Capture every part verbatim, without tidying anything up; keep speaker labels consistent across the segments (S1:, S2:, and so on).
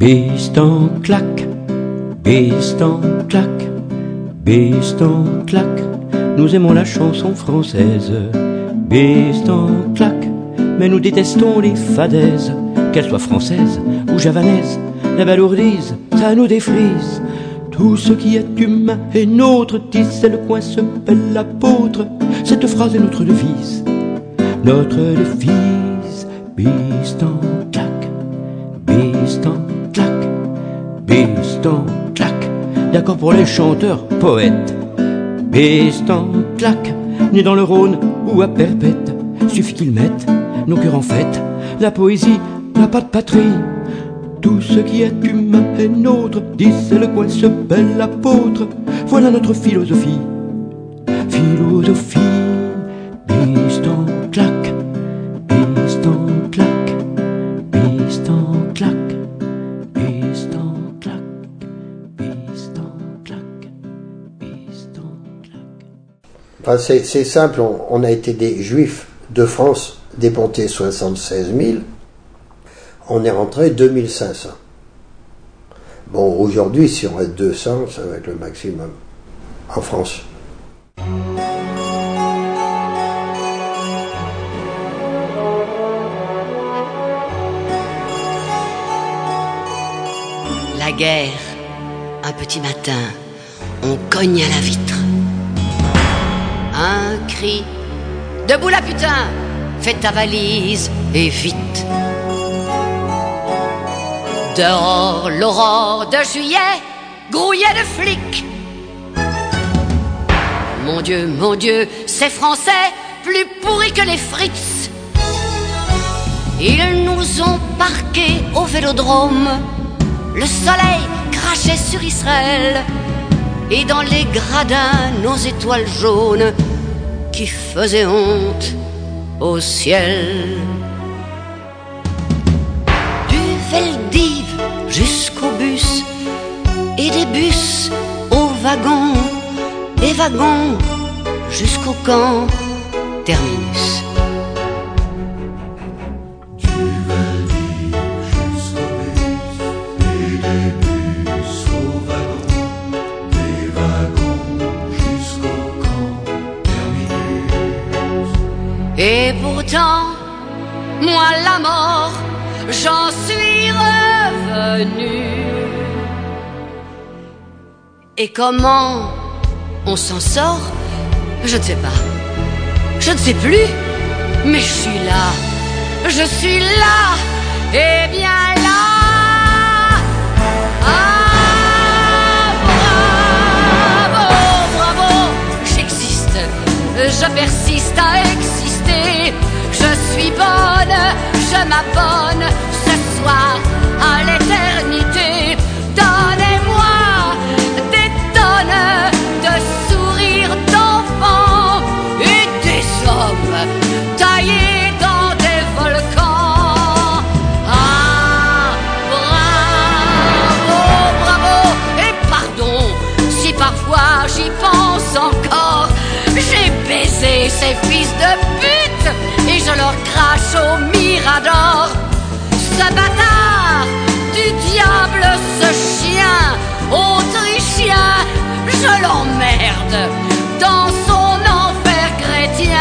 S1: Bistan claque, bistan claque, bistan claque, nous aimons la chanson française. Bistan claque, mais nous détestons les fadaises, qu'elles soient françaises ou javanaises. La balourdise, ça nous défrise. Tout ce qui est humain est nôtre, disait le coin se bel l'apôtre. Cette phrase est notre devise, notre devise. Bistan claque, bistan claque, bistan claque. D'accord pour les chanteurs, poètes. Bistan claque, né dans le Rhône ou à Perpète, suffit qu'ils mettent nos cœurs en fête. La poésie n'a pas de patrie. Tout ce qui est humain est nôtre, disait le coin ce bel apôtre. Voilà notre philosophie. Philosophie. Bistan claque, bistan claque, bistan claque, bistan claque, bistan claque, bistan claque.
S2: Enfin, c'est, c'est simple, on, on a été des juifs de France, déportés soixante-seize mille. On est rentré deux mille cinq cents. Bon, aujourd'hui, si on reste deux cents, ça va être le maximum en France.
S3: La guerre, un petit matin, on cogne à la vitre. Un cri, debout la putain, fais ta valise et vite. Dehors, l'aurore de juillet grouillait de flics. Mon Dieu, mon Dieu, ces Français, plus pourris que les Fritz. Ils nous ont parqués au Vélodrome. Le soleil crachait sur Israël. Et dans les gradins, nos étoiles jaunes qui faisaient honte au ciel. Du Veldiv jusqu'au bus, et des bus aux wagons, des wagons jusqu'au camp terminus.
S4: Du Veldiv jusqu'au bus, et des bus aux wagons, des wagons jusqu'au camp terminus.
S3: Et pourtant, moi la mort, j'en suis revenu. Et comment on s'en sort? Je ne sais pas. Je ne sais plus. Mais je suis là. Je suis là. Et bien là. Ah, bravo, bravo. J'existe. Je persiste à exister. Je suis bonne. Je m'abonne ce soir à l'éternité. Donnez-moi des tonnes de sourires d'enfants et des hommes taillés dans des volcans. Ah, bravo, bravo, et pardon si parfois j'y pense encore. J'ai baisé ces fils de pute et je leur crache au mirador. Ce bâtard du diable, ce chien autrichien, je l'emmerde dans son enfer chrétien.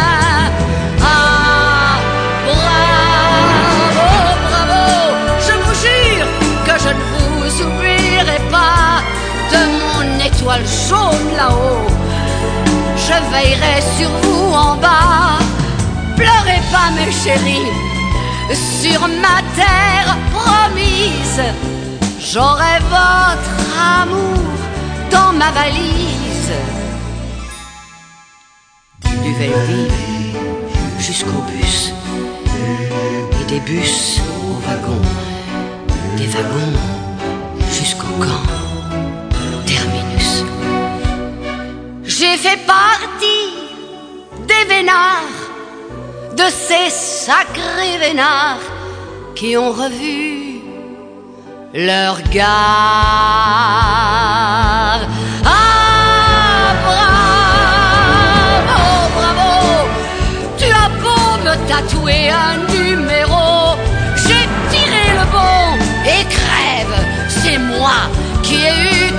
S3: Ah, bravo, bravo, je vous jure que je ne vous oublierai pas. De mon étoile jaune là-haut, je veillerai sur vous en bas. Pleurez pas mes chéris, sur ma terre promise, j'aurai votre amour dans ma valise. Du Veldiv jusqu'au bus, et des bus au wagon, des wagons jusqu'au camp terminus. J'ai fait partie des vénards, de ces sacrés vénards qui ont revu leur gare. Ah, bravo, bravo, tu as beau me tatouer un numéro, j'ai tiré le bon et crève.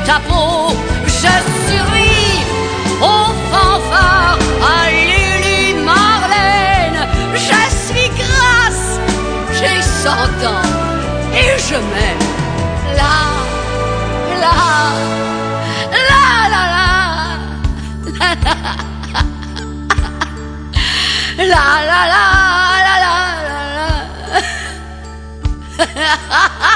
S3: ta peau. Je survis aux fanfares, à Lily Marlène. Je suis grasse, j'ai cent ans et je m'aime. La, la, la, la, la, la, la, la, la, la, la, la, la.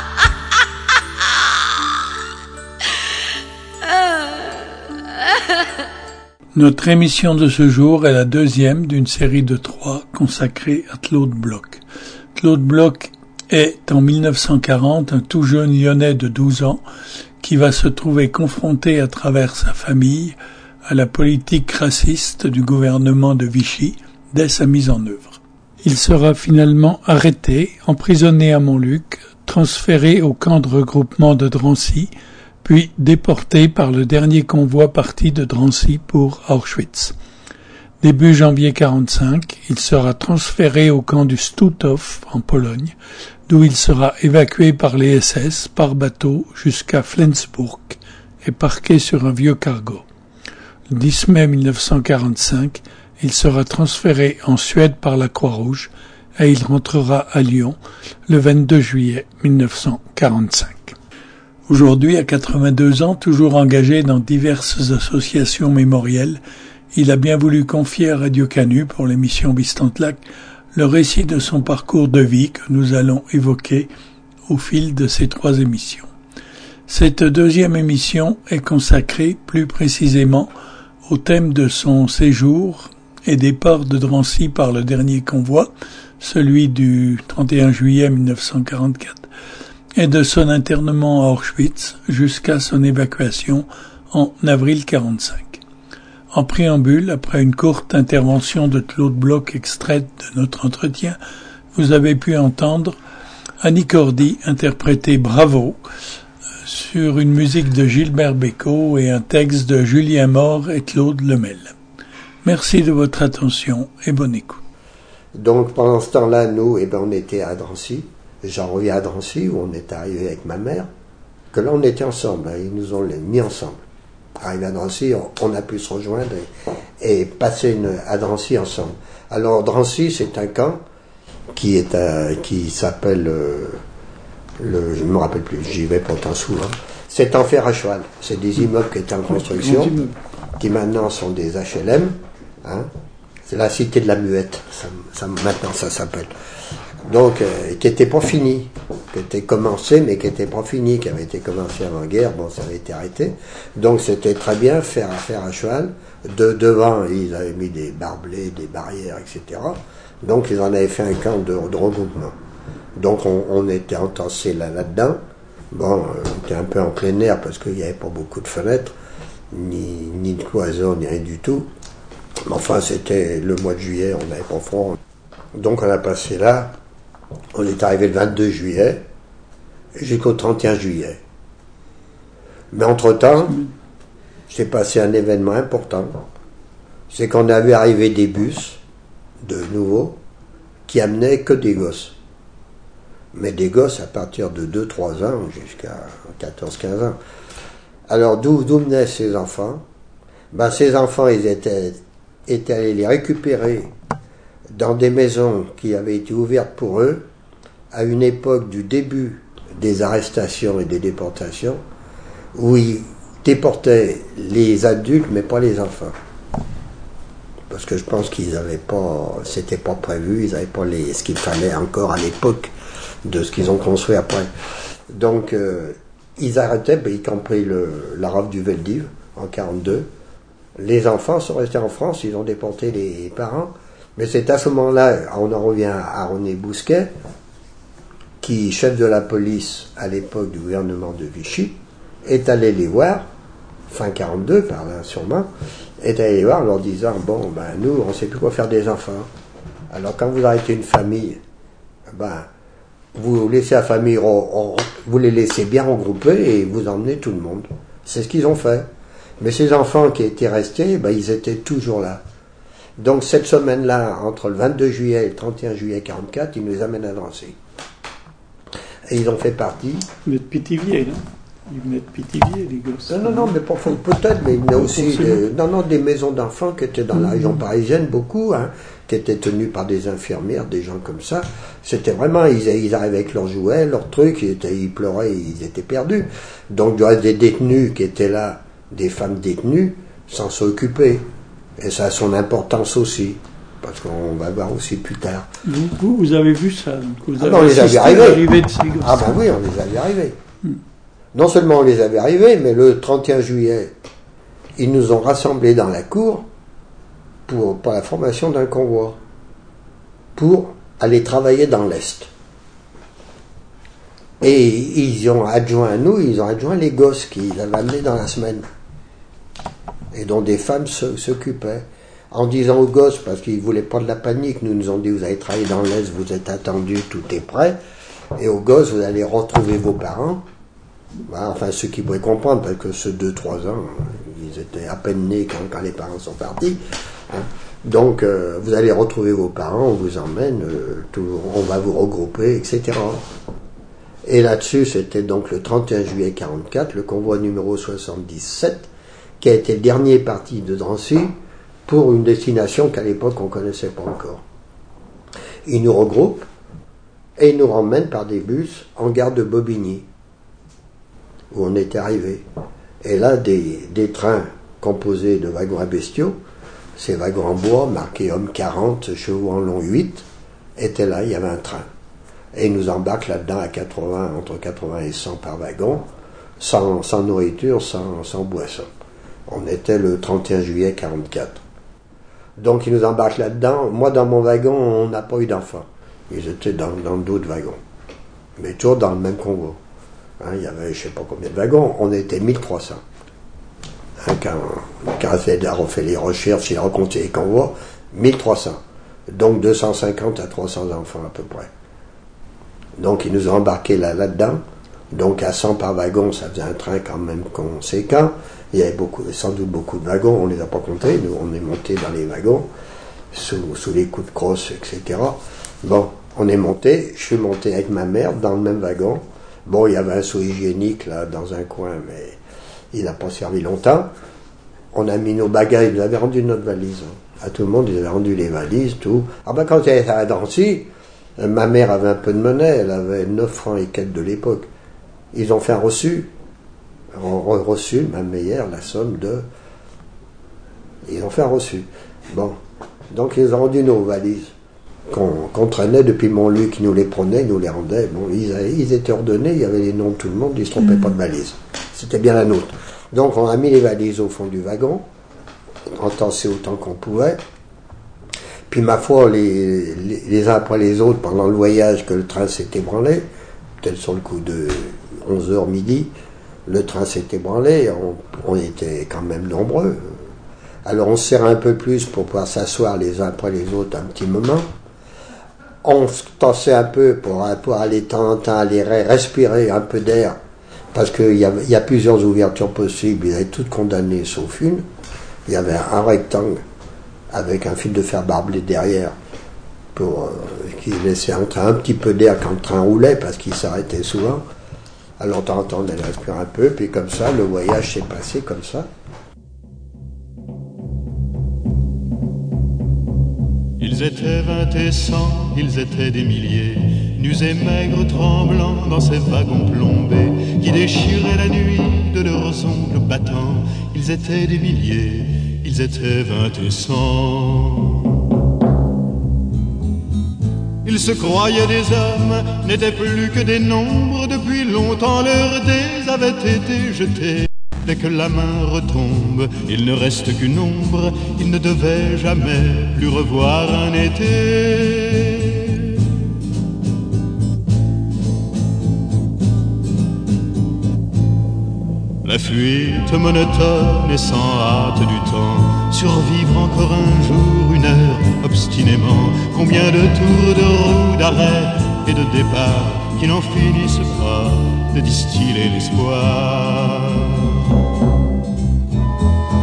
S5: Notre émission de ce jour est la deuxième d'une série de trois consacrée à Claude Bloch. Claude Bloch est, en mille neuf cent quarante, un tout jeune Lyonnais de douze ans qui va se trouver confronté à travers sa famille à la politique raciste du gouvernement de Vichy dès sa mise en œuvre. Il sera finalement arrêté, emprisonné à Montluc, transféré au camp de regroupement de Drancy, puis déporté par le dernier convoi parti de Drancy pour Auschwitz. Début janvier quarante-cinq, il sera transféré au camp du Stutthof en Pologne, d'où il sera évacué par les S S par bateau jusqu'à Flensburg et parqué sur un vieux cargo. Le dix mai mille neuf cent quarante-cinq, il sera transféré en Suède par la Croix-Rouge et il rentrera à Lyon le vingt-deux juillet mille neuf cent quarante-cinq. Aujourd'hui, à quatre-vingt-deux ans, toujours engagé dans diverses associations mémorielles, il a bien voulu confier à Radio Canu, pour l'émission Bistantlac, le récit de son parcours de vie que nous allons évoquer au fil de ces trois émissions. Cette deuxième émission est consacrée plus précisément au thème de son séjour et départ de Drancy par le dernier convoi, celui du trente et un juillet mille neuf cent quarante-quatre, et de son internement à Auschwitz jusqu'à son évacuation en avril quarante-cinq. En préambule, après une courte intervention de Claude Bloch extraite de notre entretien, vous avez pu entendre Annie Cordy interpréter Bravo sur une musique de Gilbert Bécaud et un texte de Julien Mort et Claude Lemel. Merci de votre attention et bonne écoute.
S2: Donc pendant ce temps-là, nous, eh ben, on était à Drancy. J'en reviens à Drancy, où on est arrivé avec ma mère, que là on était ensemble, hein, ils nous ont mis ensemble. Arrivé à Drancy, on, on a pu se rejoindre et, et passer une, à Drancy ensemble. Alors Drancy, c'est un camp qui est un, qui s'appelle, euh, le, je ne me rappelle plus, j'y vais pourtant souvent, c'est en fer à cheval. C'est des immeubles qui étaient en construction, qui maintenant sont des H L M, hein. C'est la cité de la Muette, ça, ça, maintenant ça s'appelle. Donc, euh, qui n'était pas fini, qui était commencé, mais qui n'était pas fini, qui avait été commencé avant-guerre, bon, ça avait été arrêté. Donc, c'était très bien, faire à faire à cheval. De, devant, ils avaient mis des barbelés, des barrières, et cetera. Donc, ils en avaient fait un camp de, de regroupement. Donc, on, on était entassés là, là-dedans. Bon, euh, on était un peu en plein air, parce qu'il n'y avait pas beaucoup de fenêtres, ni, ni de cloison, ni rien du tout. Mais enfin, c'était le mois de juillet, on n'avait pas froid. Donc, on a passé là. On est arrivé le vingt-deux juillet jusqu'au trente et un juillet. Mais entre-temps, s'est passé un événement important. C'est qu'on a vu arriver des bus, de nouveau, qui amenaient que des gosses. Mais des gosses à partir de deux trois ans jusqu'à quatorze quinze ans. Alors d'où, d'où venaient ces enfants? Ben, ces enfants, ils étaient, étaient allés les récupérer dans des maisons qui avaient été ouvertes pour eux, à une époque du début des arrestations et des déportations, où ils déportaient les adultes, mais pas les enfants. Parce que je pense qu'ils n'avaient pas, c'était pas prévu, ils n'avaient pas les, ce qu'il fallait encore à l'époque de ce qu'ils ont construit après. Donc, euh, ils arrêtaient, y compris le, la rafle du Veldiv, en quarante-deux. Les enfants sont restés en France, ils ont déporté les parents. Mais c'est à ce moment-là, on en revient à René Bousquet, qui, chef de la police à l'époque du gouvernement de Vichy, est allé les voir, fin quarante-deux par là sûrement, est allé les voir en leur disant, bon, ben nous, on ne sait plus quoi faire des enfants. Alors quand vous arrêtez une famille, ben, vous laissez la famille, on, on, vous les laissez bien regroupés et vous emmenez tout le monde. C'est ce qu'ils ont fait. Mais ces enfants qui étaient restés, ben, ils étaient toujours là. Donc cette semaine-là, entre le vingt-deux juillet et le trente et un juillet quarante-quatre, ils nous amènent à Drancy. Et ils ont fait partie...
S5: Vous êtes Pithiviers, non? Ils venaient de Pithiviers, les gosses.
S2: Non, non, non, mais pour peut-être, mais il y a aussi des, non, non, des maisons d'enfants qui étaient dans la région parisienne, beaucoup, hein, qui étaient tenues par des infirmières, des gens comme ça. C'était vraiment, ils, ils arrivaient avec leurs jouets, leurs trucs, ils, étaient, ils pleuraient, ils étaient perdus. Donc, il y avait des détenus qui étaient là, des femmes détenues, sans s'occuper. Et ça a son importance aussi, parce qu'on va voir aussi plus tard.
S5: Vous, vous, vous avez vu ça, donc vous
S2: ah
S5: avez
S2: ben, on les avait arrivés.
S5: de ces gosses.
S2: Ah ben oui, on les avait arrivés. Hmm. Non seulement on les avait arrivés, mais le trente et un juillet, ils nous ont rassemblés dans la cour pour, pour la formation d'un convoi, pour aller travailler dans l'Est. Et ils ont adjoint à nous, ils ont adjoint les gosses qu'ils avaient amenés dans la semaine, et dont des femmes se, s'occupaient. En disant aux gosses, parce qu'ils ne voulaient pas de la panique, nous nous ont dit, vous allez travailler dans l'Est, vous êtes attendus, tout est prêt, et aux gosses, vous allez retrouver vos parents. Enfin, ceux qui pourraient comprendre, parce que ceux deux trois ans, ils étaient à peine nés quand, quand les parents sont partis. Hein. Donc, euh, vous allez retrouver vos parents, on vous emmène, euh, tout, on va vous regrouper, et cetera. Et là-dessus, c'était donc le trente et un juillet quarante-quatre, le convoi numéro soixante-dix-sept, qui a été le dernier parti de Drancy pour une destination qu'à l'époque on ne connaissait pas encore. Ils nous regroupent et ils nous ramènent par des bus en gare de Bobigny, où on était arrivé. Et là, des, des trains composés de wagons à bestiaux, ces wagons en bois, marqués hommes quarante, chevaux en long huit, étaient là, il y avait un train. Et ils nous embarquent là-dedans à quatre-vingts, entre quatre-vingts et cent par wagon, sans, sans nourriture, sans, sans boisson. On était le trente et un juillet quarante-quatre. Donc ils nous embarquent là-dedans. Moi, dans mon wagon, on n'a pas eu d'enfants. Ils étaient dans, dans d'autres wagons. Mais toujours dans le même convoi. Hein, il y avait je ne sais pas combien de wagons, on était mille trois cents. Hein, quand quand on fait les recherches, il a recompté les convois, mille trois cents. Donc deux cent cinquante à trois cents enfants à peu près. Donc ils nous ont embarqués là, là-dedans. Donc à cent par wagon, ça faisait un train quand même conséquent. Il y avait beaucoup, sans doute beaucoup de wagons, on ne les a pas comptés, nous on est montés dans les wagons, sous, sous les coups de crosse, et cetera. Bon, on est monté, je suis monté avec ma mère dans le même wagon. Bon, il y avait un seau hygiénique là dans un coin, mais il n'a pas servi longtemps. On a mis nos bagages, ils avaient rendu notre valise. Hein. À tout le monde, ils avaient rendu les valises, tout. Ah ben quand elle était à Drancy, ma mère avait un peu de monnaie, elle avait neuf francs et quelques de l'époque. Ils ont fait un reçu. On a reçu, même hier, la somme de... Ils ont fait un reçu. Bon. Donc ils ont rendu nos valises. Qu'on, qu'on traînait depuis Montluc, qui nous les prenait, nous les rendait. Bon, ils, ils étaient ordonnés, il y avait les noms de tout le monde, ils ne se trompaient mmh. pas de valise. C'était bien la nôtre. Donc on a mis les valises au fond du wagon, entassées autant qu'on pouvait. Puis ma foi, les, les, les uns après les autres, pendant le voyage que le train s'est ébranlé, peut-être sur le coup de onze heures midi, le train s'est ébranlé, on, on était quand même nombreux. Alors on se serrait un peu plus pour pouvoir s'asseoir les uns après les autres un petit moment. On se tassait un peu pour pouvoir aller de temps en temps aller respirer un peu d'air, parce qu'il y, y a plusieurs ouvertures possibles, ils avaient toutes condamnées sauf une. Il y avait un rectangle avec un fil de fer barbelé derrière pour euh, qui laissait entrer un petit peu d'air quand le train roulait, parce qu'il s'arrêtait souvent. Alors de temps en temps on allait respirer un peu, puis comme ça le voyage s'est passé comme ça.
S4: Ils étaient vingt et cent, ils étaient des milliers, nus et maigres tremblants dans ces wagons plombés, qui déchiraient la nuit de leurs ongles battants. Ils étaient des milliers, ils étaient vingt et cent. Ils se croyaient des hommes, n'étaient plus que des nombres, depuis longtemps leurs dés avaient été jetés. Dès que la main retombe, il ne reste qu'une ombre, il ne devait jamais plus revoir un été. La fuite monotone et sans hâte du temps, survivre encore un jour, une heure, obstinément. Combien de tours de roue, d'arrêt et de départ qui n'en finissent pas de distiller l'espoir.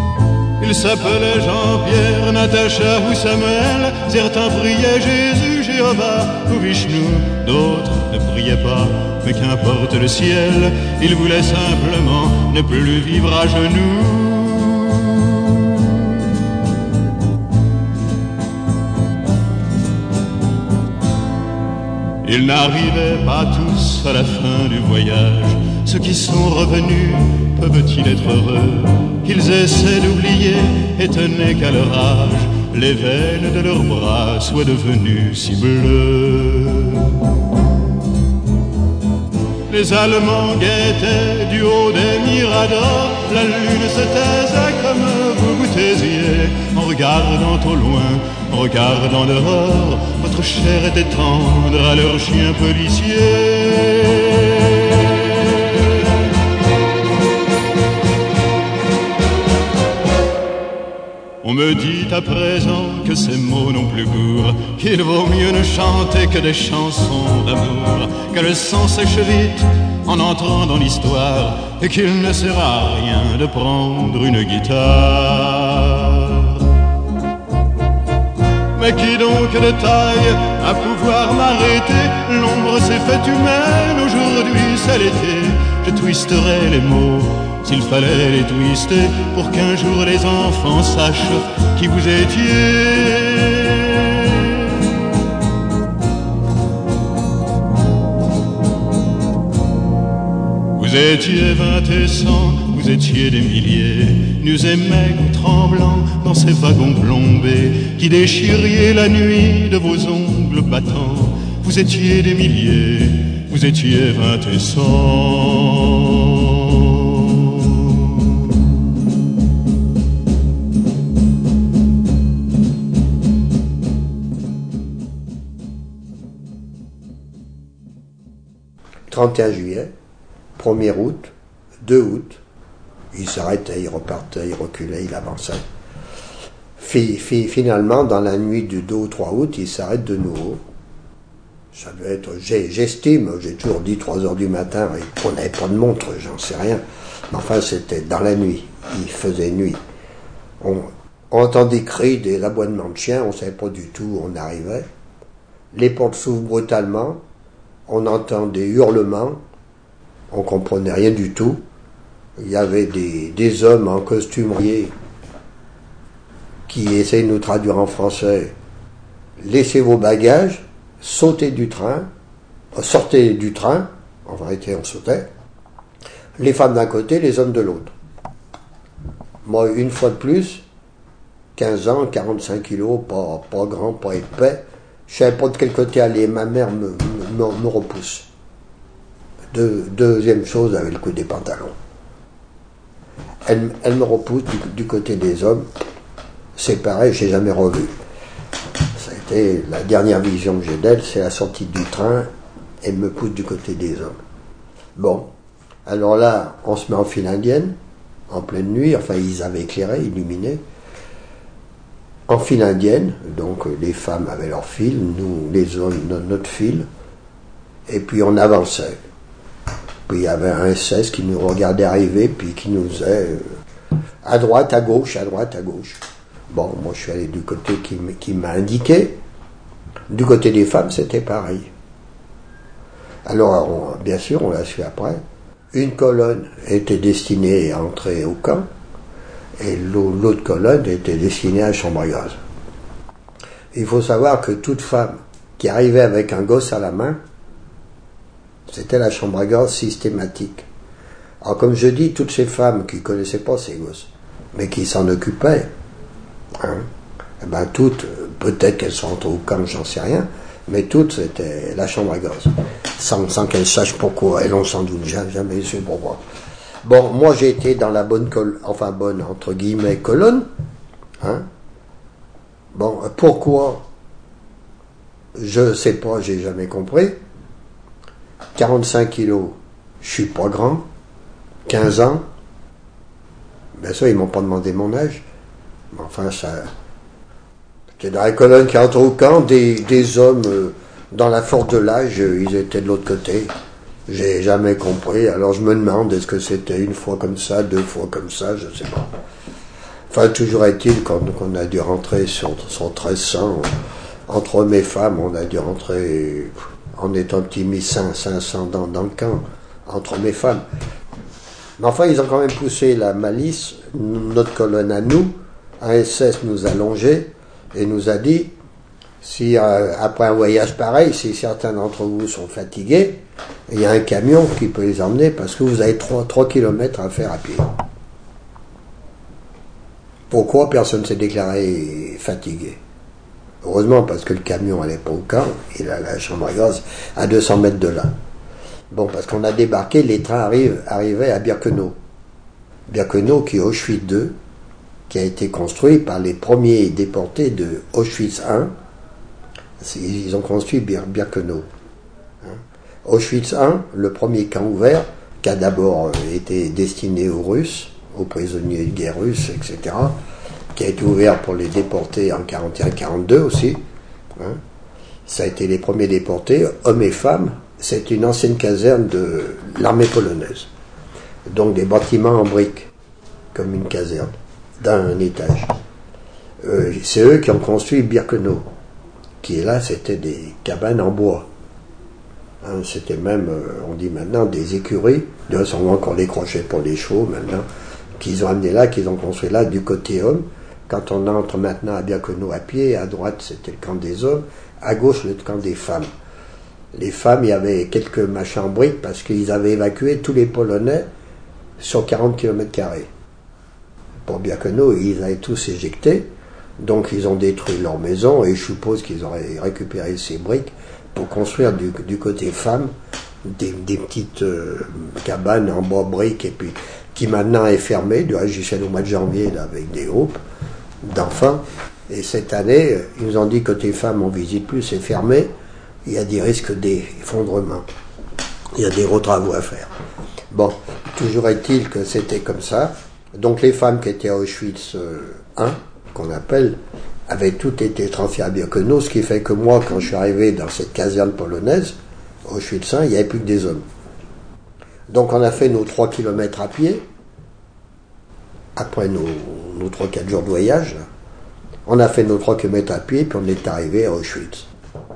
S4: Ils s'appelaient Jean-Pierre, Natacha ou Samuel, certains priaient Jésus, Jéhovah ou Vishnu, d'autres ne priaient pas, mais qu'importe le ciel, ils voulaient simplement ne plus vivre à genoux. Ils n'arrivaient pas tous à la fin du voyage. Ceux qui sont revenus, peuvent-ils être heureux? Qu'ils essaient d'oublier, étonnés qu'à leur âge, les veines de leurs bras soient devenues si bleues. Les Allemands guettaient du haut des miradors, la lune se taisait comme vous vous taisiez, en regardant au loin, en regardant dehors, votre chair était tendre à leurs chiens policiers. On me dit à présent que ces mots n'ont plus cours, qu'il vaut mieux ne chanter que des chansons d'amour, que le sang sèche vite en entrant dans l'histoire, et qu'il ne sert à rien de prendre une guitare. Mais qui donc de taille à pouvoir m'arrêter? L'ombre s'est faite humaine, aujourd'hui c'est l'été. Je twisterai les mots s'il fallait les twister, pour qu'un jour les enfants sachent qui vous étiez. Vous étiez vingt et cent, vous étiez des milliers, nus et maigres, tremblants dans ces wagons plombés, qui déchiriez la nuit de vos ongles battants. Vous étiez des milliers, vous étiez vingt et cent.
S2: trente et un juillet, premier août, deux août, il s'arrêtait, il repartait, il reculait, il avançait. Fi, fi, finalement, dans la nuit du deux au trois août, il s'arrête de nouveau. Ça devait être, j'estime, j'ai toujours dit trois heures du matin, on n'avait pas de montre, j'en sais rien. Mais enfin, c'était dans la nuit, il faisait nuit. On, on entendait des cris, des aboiements de chiens, on ne savait pas du tout où on arrivait. Les portes s'ouvrent brutalement. On entend des hurlements, on comprenait rien du tout. Il y avait des, des hommes en costumier qui essayaient de nous traduire en français. Laissez vos bagages, sautez du train, sortez du train, en vérité on sautait, les femmes d'un côté, les hommes de l'autre. Moi, une fois de plus, quinze ans, quarante-cinq kilos, pas, pas grand, pas épais, je ne savais pas de quel côté aller, ma mère me, me, me repousse. Deux, deuxième chose, avec le coup des pantalons. Elle, elle me repousse du, du côté des hommes. C'est pareil, je n'ai jamais revu. Ça a été la dernière vision que j'ai d'elle, c'est la sortie du train, elle me pousse du côté des hommes. Bon, alors là, on se met en file indienne, en pleine nuit, enfin ils avaient éclairé, illuminé. En file indienne, donc les femmes avaient leur file, nous les hommes notre file, et puis on avançait. Puis il y avait un S S qui nous regardait arriver, puis qui nous disait euh, à droite, à gauche, à droite, à gauche. Bon, moi je suis allé du côté qui, qui m'a indiqué. Du côté des femmes, c'était pareil. Alors, on, bien sûr, on l'a su après. Une colonne était destinée à entrer au camp, et l'autre colonne était destinée à la chambre à gaz. Il faut savoir que toute femme qui arrivait avec un gosse à la main, c'était la chambre à gaz systématique. Alors comme je dis, toutes ces femmes qui ne connaissaient pas ces gosses, mais qui s'en occupaient, hein, eh ben toutes, peut-être qu'elles sont rentrées au camp, j'en sais rien, mais toutes c'était la chambre à gaz. Sans, sans qu'elles sachent pourquoi, elles ont sans doute jamais su pourquoi. Bon, moi j'ai été dans la bonne colonne, enfin bonne entre guillemets colonne. Hein. Bon, pourquoi? Je sais pas, j'ai jamais compris. quarante-cinq kilos, je suis pas grand. quinze ans. Ben ça, ils m'ont pas demandé mon âge. Mais enfin, ça. C'était dans la colonne qui entre au camp, des, des hommes euh, dans la force de l'âge, euh, ils étaient de l'autre côté. J'ai jamais compris, alors je me demande, est-ce que c'était une fois comme ça, deux fois comme ça, je sais pas. Enfin, toujours est-il qu'on, qu'on a dû rentrer sur, sur treize cents, Entre hommes et femmes, on a dû rentrer, en étant petit, mis cinq cents dans, dans le camp, entre hommes et femmes. Mais enfin, ils ont quand même poussé la malice, notre colonne à nous, un S S nous a longés et nous a dit, si euh, après un voyage pareil, si certains d'entre vous sont fatigués, il y a un camion qui peut les emmener parce que vous avez trois kilomètres à faire à pied. Pourquoi personne ne s'est déclaré fatigué? Heureusement, parce que le camion n'allait pas au camp, il a la chambre à gaz à deux cents mètres de là. Bon, parce qu'on a débarqué, les trains arrivent, arrivaient à Birkenau. Birkenau qui est Auschwitz deux, qui a été construit par les premiers déportés de Auschwitz un. Ils ont construit Bir- Birkenau. Hein. Auschwitz un, le premier camp ouvert, qui a d'abord été destiné aux Russes, aux prisonniers de guerre russes, et cetera, qui a été ouvert pour les déportés en quarante et un quarante-deux aussi. Hein. Ça a été les premiers déportés, hommes et femmes. C'est une ancienne caserne de l'armée polonaise. Donc des bâtiments en briques, comme une caserne, d'un étage. Euh, c'est eux qui ont construit Birkenau, qui est là, c'était des cabanes en bois. Hein, c'était même, euh, on dit maintenant, des écuries. D'ailleurs, on voit encore les crochets pour les chevaux maintenant, qu'ils ont amené là, qu'ils ont construit là, du côté homme. Quand on entre maintenant à Birkenau à pied, à droite c'était le camp des hommes, à gauche le camp des femmes. Les femmes, il y avait quelques machins en briques parce qu'ils avaient évacué tous les Polonais sur quarante kilomètres carrés. Pour Birkenau, ils avaient tous éjecté, donc ils ont détruit leur maison et je suppose qu'ils auraient récupéré ces briques pour construire du, du côté femmes des, des petites euh, cabanes en bois briques et puis qui maintenant est fermée, du jusqu'au mois de janvier là, avec des groupes d'enfants. Et cette année, ils nous ont dit côté femmes on visite plus, c'est fermé. Il y a des risques d'effondrement. Il y a des gros travaux à faire. Bon, toujours est-il que c'était comme ça. Donc les femmes qui étaient à Auschwitz un, qu'on appelle, avaient toutes été transférées à Birkenau, ce qui fait que moi, quand je suis arrivé dans cette caserne polonaise, Auschwitz un, il n'y avait plus que des hommes. Donc on a fait nos trois kilomètres à pied, après nos, nos trois quatre jours de voyage. On a fait nos trois kilomètres à pied, puis on est arrivé à Auschwitz.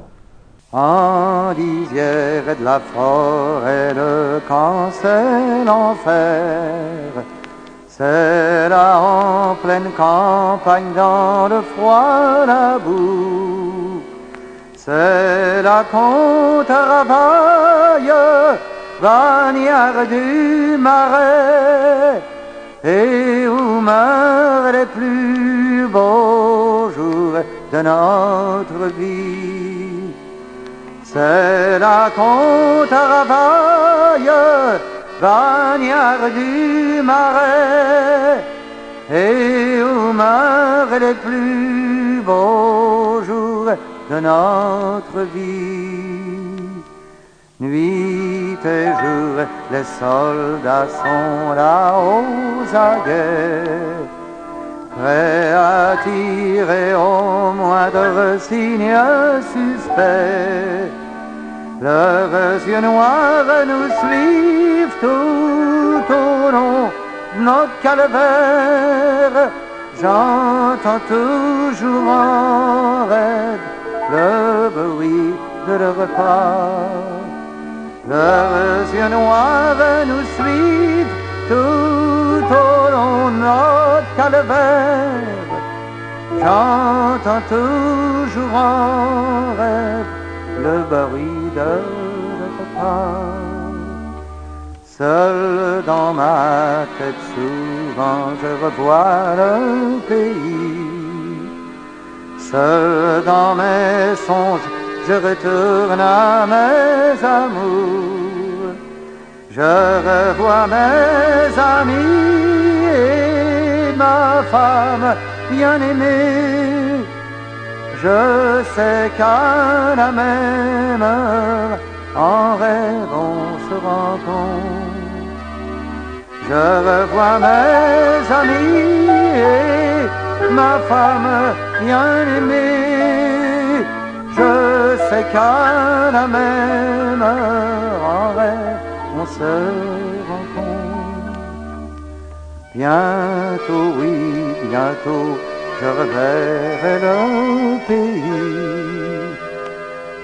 S6: En lisière de la forêt, le camp c'est l'enfer. C'est là en pleine campagne, dans le froid, la boue. C'est là qu'on travaille, bagnard du marais, et où meurent les plus beaux jours de notre vie. C'est là qu'on travaille, bagnard du marais, et où meurent les plus beaux jours de notre vie. Nuit et jour, les soldats sont là aux aguets, prêts à tirer au moindre signe suspect. Leurs yeux noirs nous suivent tout au long de notre calvaire. J'entends toujours en rêve le bruit de leur pas. Leurs yeux noirs nous suivent tout au long de notre calvaire. J'entends toujours en rêve le bruit de leur pas. Seul dans ma tête souvent je revois le pays. Seul dans mes songes je retourne à mes amours. Je revois mes amis et ma femme bien-aimée. Je sais qu'à la même heure, en rêve on se rencontre. Je revois mes amis et ma femme bien-aimée. Je sais qu'à la même heure, en rêve on se rencontre. Bientôt, oui, bientôt, je reverrai le pays.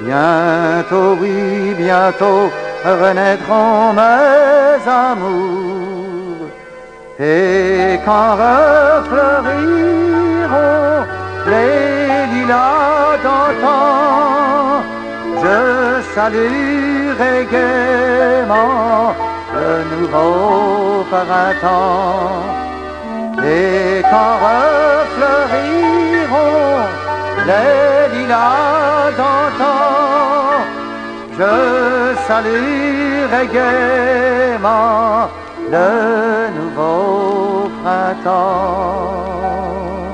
S6: Bientôt, oui, bientôt renaîtront mes amours. Et quand refleuriront les lilas d'antan, je saluerai gaiement le nouveau printemps. Et quand refleuriront les lilas d'antan, je saluerai gaiement le nouveau printemps.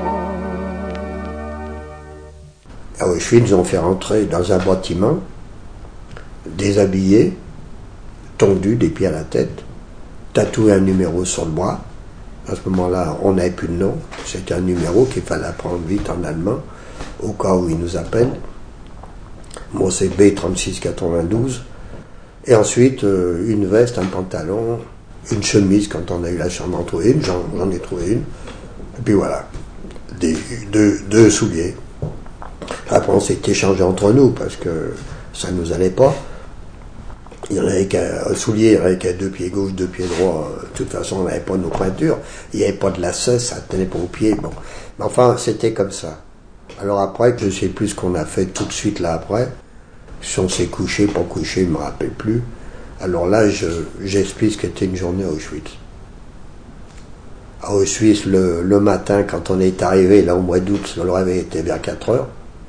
S2: À Auschwitz, on fait rentrer dans un bâtiment, déshabillé, tondu des pieds à la tête, tatoué un numéro sur le bras. À ce moment-là, on n'avait plus de nom. C'était un numéro qu'il fallait apprendre vite en allemand, au cas où ils nous appellent. Moi, c'est B trente-six quatre-vingt-douze. Et ensuite, euh, une veste, un pantalon, une chemise quand on a eu la chance d'en trouver une. J'en, j'en ai trouvé une. Et puis voilà, Des, deux, deux souliers. Après, on s'est échangé entre nous parce que ça ne nous allait pas. Il y en avait qu'un soulier, il y en avait qu'à deux pieds gauche, deux pieds droits. De toute façon, on n'avait pas nos pointures. Il n'y avait pas de lacets, ça ne tenait pas aux pieds. Bon. Mais enfin, c'était comme ça. Alors après, je ne sais plus ce qu'on a fait tout de suite là après. Si on s'est couché, pas couché, je ne me rappelle plus. Alors là, je, j'explique ce qu'était une journée à Auschwitz. À Auschwitz, le, le matin, quand on est arrivé, là au mois d'août, le réveil était vers quatre heures.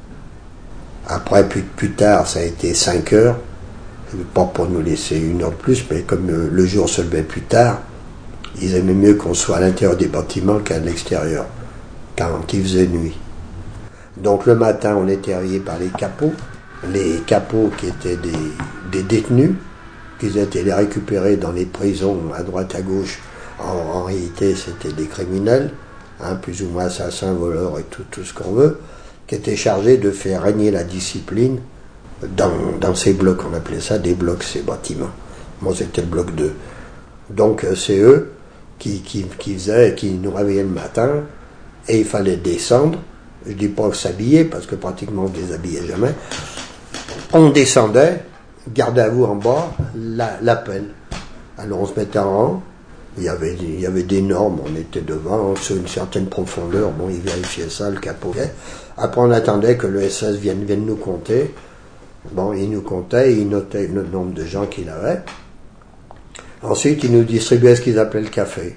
S2: Après, plus, plus tard, ça a été cinq heures. Pas pour nous laisser une heure de plus, mais comme le jour se levait plus tard, ils aimaient mieux qu'on soit à l'intérieur des bâtiments qu'à l'extérieur, quand il faisait nuit. Donc le matin, on était réveillés par les capots, les capots qui étaient des, des détenus, qu'ils étaient les récupérés dans les prisons à droite à gauche. En, en réalité, c'était des criminels, hein, plus ou moins assassins, voleurs et tout, tout ce qu'on veut, qui étaient chargés de faire régner la discipline dans, dans ces blocs. On appelait ça des blocs, ces bâtiments. Moi, c'était le bloc deux. Donc, c'est eux qui, qui, qui faisaient, qui nous réveillaient le matin, et il fallait descendre. Je dis pas s'habiller, parce que pratiquement on ne déshabillait jamais. On descendait, garde à vous en bas, la, l'appel. Alors on se mettait en rang, il y avait, il y avait des normes, on était devant, sur une certaine profondeur, bon, ils vérifiaient ça, le capot. Après on attendait que le S S vienne, vienne nous compter. Bon, il nous comptait, il notait le nombre de gens qu'il avait. Ensuite, il nous distribuait ce qu'ils appelaient le café.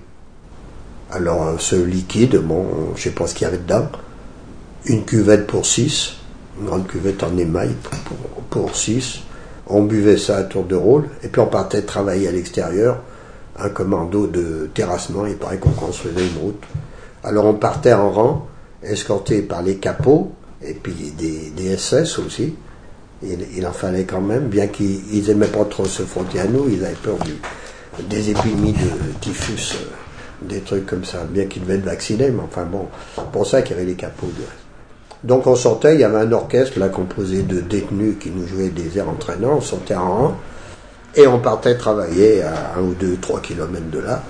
S2: Alors, ce liquide, bon, je ne sais pas ce qu'il y avait dedans. Une cuvette pour six, une grande cuvette en émail pour, pour, pour six. On buvait ça à tour de rôle, et puis on partait travailler à l'extérieur, un commando de terrassement, il paraît qu'on construisait une route. Alors on partait en rang, escorté par les capots, et puis des, des S S aussi. Il, il en fallait quand même, bien qu'ils n'aimaient pas trop se frotter à nous, ils avaient peur du, des épidémies de typhus, euh, des trucs comme ça, bien qu'ils devaient être vaccinés, mais enfin bon, c'est pour ça qu'il y avait les capots du reste. Donc on sortait, il y avait un orchestre là composé de détenus qui nous jouaient des airs entraînants, on sortait en rang, et on partait travailler à un ou deux, trois kilomètres de là.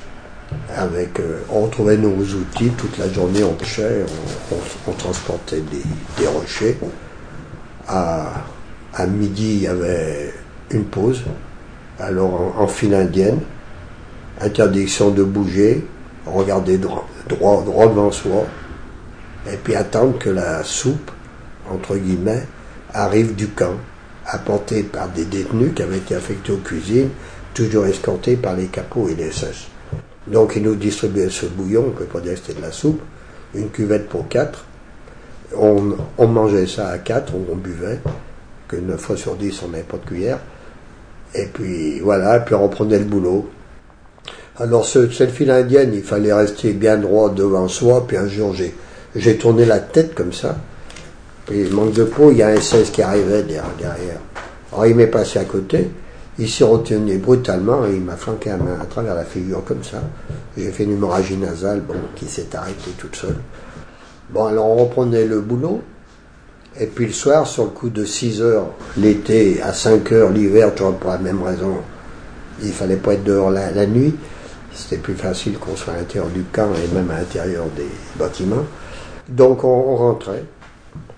S2: Avec, euh, on retrouvait nos outils, toute la journée on pêchait, on, on, on transportait des, des rochers. À, à midi, il y avait une pause, alors en, en file indienne, interdiction de bouger, regarder droit, droit, droit devant soi, et puis attendre que la soupe, entre guillemets, arrive du camp, apportée par des détenus qui avaient été affectés aux cuisines, toujours escortés par les capots et les S S. Donc ils nous distribuaient ce bouillon, on ne peut pas dire que c'était de la soupe, une cuvette pour quatre. On, on mangeait ça à quatre, on, on buvait, que neuf fois sur dix on n'avait pas de cuillère. Et puis voilà, puis on reprenait le boulot. Alors ce, cette file indienne, il fallait rester bien droit devant soi, puis un jour j'ai, j'ai tourné la tête comme ça, puis manque de peau, il y a un S S qui arrivait derrière. Alors il m'est passé à côté, il s'est retenu brutalement et il m'a flanqué la main à travers la figure comme ça. J'ai fait une hémorragie nasale, bon, qui s'est arrêtée toute seule. Bon, alors on reprenait le boulot, et puis le soir, sur le coup de six heures, l'été, à cinq heures, l'hiver, toujours pour la même raison, il fallait pas être dehors la, la nuit, c'était plus facile qu'on soit à l'intérieur du camp et même à l'intérieur des bâtiments. Donc on, on rentrait,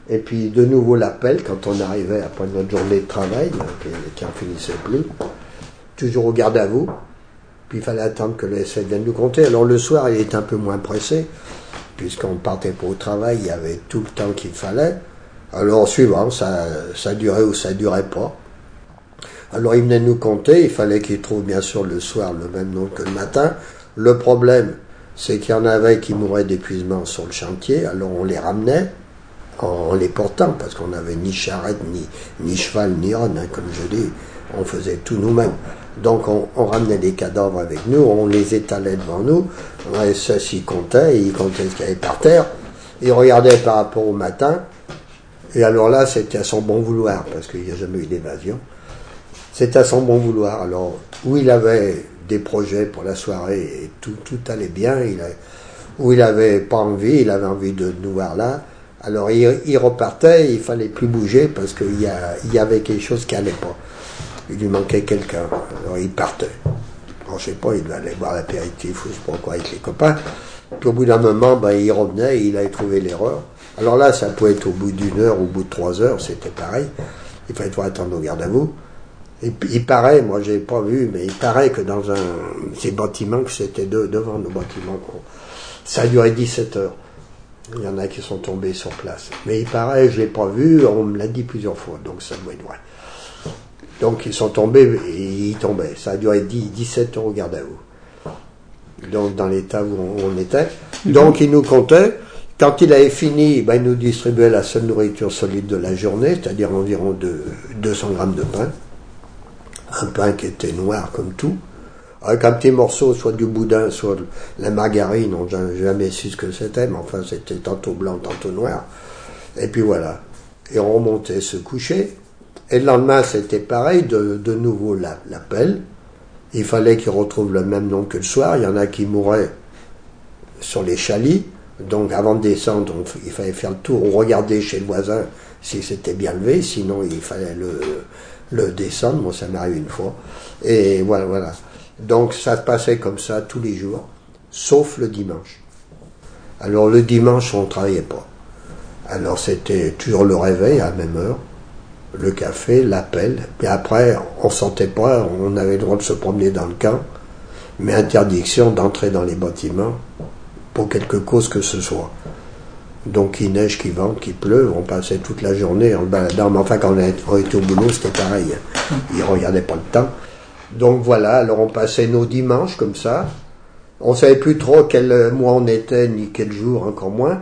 S2: Et puis de nouveau l'appel quand on arrivait après notre journée de travail, hein, qui, qui en finissait plus. Toujours au garde à vous. Puis il fallait attendre que le S F vienne nous compter. Alors le soir, il était un peu moins pressé, puisqu'on partait pas au travail, il y avait tout le temps qu'il fallait. Alors suivant, ça, ça durait ou ça durait pas. Alors il venait nous compter, il fallait qu'il trouve bien sûr le soir le même nombre que le matin. Le problème, c'est qu'il y en avait qui mouraient d'épuisement sur le chantier, alors on les ramenait en les portant, parce qu'on n'avait ni charrette, ni, ni cheval, ni âne, hein, comme je dis, on faisait tout nous-mêmes. Donc on, on ramenait les cadavres avec nous, on les étalait devant nous, et ça s'y comptait, et ils comptaient ce qu'il y avait par terre, ils regardaient par rapport au matin, et alors là c'était à son bon vouloir, parce qu'il n'y a jamais eu d'évasion, c'était à son bon vouloir. Alors où il avait des projets pour la soirée, et tout, tout allait bien, il a, où il avait pas envie, il avait envie de nous voir là, alors il, il repartait, il fallait plus bouger, parce qu'il y, a, il y avait quelque chose qui allait pas. Il lui manquait quelqu'un, alors il partait. Alors, je sais pas, il devait aller boire l'apéritif ou je sais pas quoi avec les copains. Puis au bout d'un moment, ben, il revenait et il avait trouvé l'erreur. Alors là, ça pouvait être au bout d'une heure, au bout de trois heures, c'était pareil. Il fallait toujours attendre au garde à vous. Et puis, il paraît, moi j'ai pas vu, mais il paraît que dans un ces bâtiments, que c'était de, devant nos bâtiments, ça a duré dix-sept heures. Il y en a qui sont tombés sur place. Mais il paraît, je l'ai pas vu, on me l'a dit plusieurs fois, donc ça doit être vrai. Donc ils sont tombés, et ils tombaient. Ça a duré dix-sept heures au garde à vous. Donc dans l'état où on, on était. Donc il nous comptait. Quand il avait fini, ben, il nous distribuait la seule nourriture solide de la journée, c'est-à-dire environ de, deux cents grammes de pain. Un pain qui était noir comme tout. Avec un petit morceau, soit du boudin, soit de la margarine. On n'a jamais su ce que c'était, mais enfin c'était tantôt blanc, tantôt noir. Et puis voilà. Et on remontait se coucher. Et le lendemain, c'était pareil, de, de nouveau la, l'appel. Il fallait qu'ils retrouvent le même nombre que le soir. Il y en a qui mouraient sur les chalits. Donc avant de descendre, on, il fallait faire le tour. On regardait chez le voisin si c'était bien levé. Sinon, il fallait le, le descendre. Moi, ça m'est arrivé une fois. Et voilà, voilà. Donc ça se passait comme ça tous les jours, sauf le dimanche. Alors le dimanche, on ne travaillait pas. Alors c'était toujours le réveil à la même heure. Le café, l'appel, puis après, on sentait pas, on avait le droit de se promener dans le camp, mais interdiction d'entrer dans les bâtiments pour quelque cause que ce soit. Donc il neige, qu'il vente, qu'il pleuve, on passait toute la journée en le baladant, mais enfin quand on était au boulot, c'était pareil, ils regardaient pas le temps. Donc voilà, alors on passait nos dimanches comme ça, on savait plus trop quel mois on était, ni quel jour, encore moins.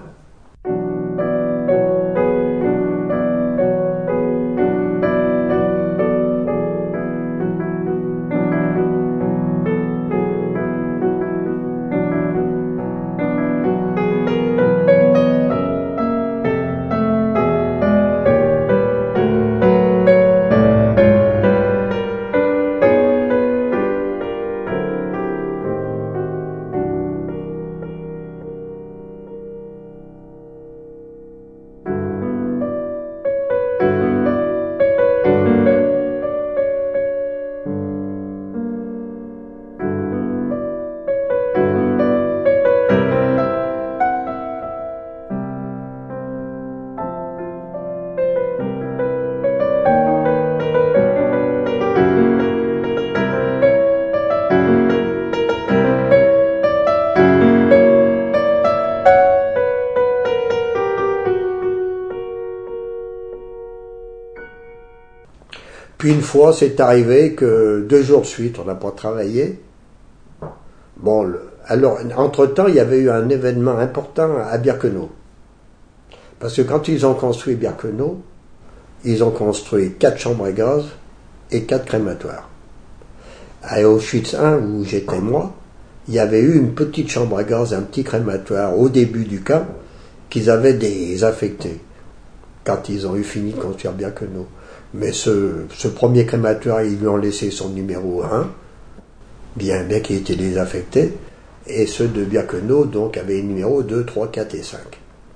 S2: Puis une fois, c'est arrivé que deux jours de suite, on n'a pas travaillé. Bon, le, alors, entre-temps, il y avait eu un événement important à Birkenau. Parce que quand ils ont construit Birkenau, ils ont construit quatre chambres à gaz et quatre crématoires. À Auschwitz un, où j'étais moi, il y avait eu une petite chambre à gaz, un petit crématoire au début du camp, qu'ils avaient désaffecté, quand ils ont eu fini de construire Birkenau. Mais ce, ce premier crématoire, ils lui ont laissé son numéro un, bien, bien qu'il était désaffecté, et ceux de Birkenau, donc, avaient les numéros deux, trois, quatre et cinq.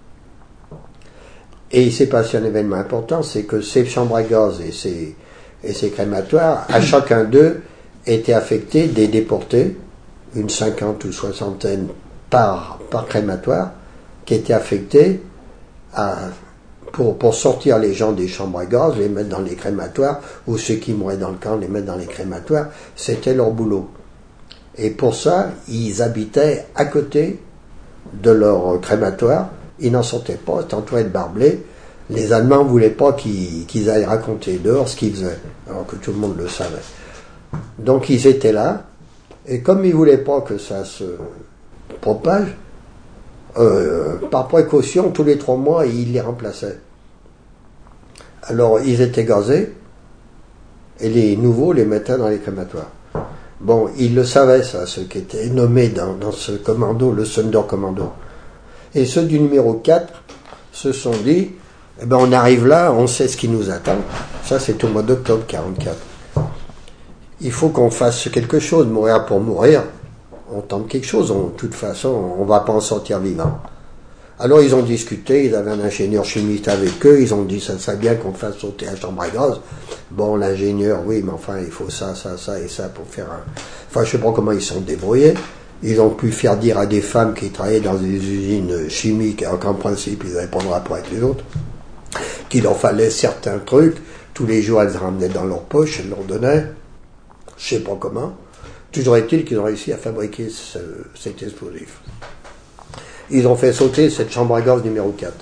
S2: Et il s'est passé un événement important, c'est que ces chambres à gaz et ces, et ces crématoires, à chacun d'eux, étaient affectés des déportés, une cinquante ou soixantaine par, par crématoire, qui étaient affectés à pour, pour sortir les gens des chambres à gaz, les mettre dans les crématoires, ou ceux qui mouraient dans le camp, les mettre dans les crématoires, c'était leur boulot. Et pour ça, ils habitaient à côté de leur crématoire, ils n'en sortaient pas, c'était entouré de barbelés. Les Allemands ne voulaient pas qu'ils, qu'ils aillent raconter dehors ce qu'ils faisaient, alors que tout le monde le savait. Donc ils étaient là, et comme ils ne voulaient pas que ça se propage, euh, par précaution, tous les trois mois, ils les remplaçaient. Alors ils étaient gazés, et les nouveaux les mettaient dans les crématoires. Bon, ils le savaient, ça, ceux qui étaient nommés dans, dans ce commando, le Sonderkommando. Et ceux du numéro quatre se sont dit, eh ben on arrive là, on sait ce qui nous attend. Ça, c'est au mois d'octobre quarante-quatre. Il faut qu'on fasse quelque chose, mourir pour mourir. On tente quelque chose, on, de toute façon, on ne va pas en sortir vivant. Alors ils ont discuté, ils avaient un ingénieur chimiste avec eux, ils ont dit ça serait bien qu'on fasse sauter la chambre à gaz. Bon, l'ingénieur, oui, mais enfin, il faut ça, ça, ça et ça pour faire un... Enfin, je sais pas comment ils se sont débrouillés. Ils ont pu faire dire à des femmes qui travaillaient dans des usines chimiques, alors qu'en principe, ils n'avaient pas de rapport avec les autres, qu'il leur fallait certains trucs. Tous les jours, elles ramenaient dans leur poche, elles leur donnaient. Je sais pas comment. Toujours est-il qu'ils ont réussi à fabriquer ce, cet explosif. Ils ont fait sauter cette chambre à gaz numéro quatre.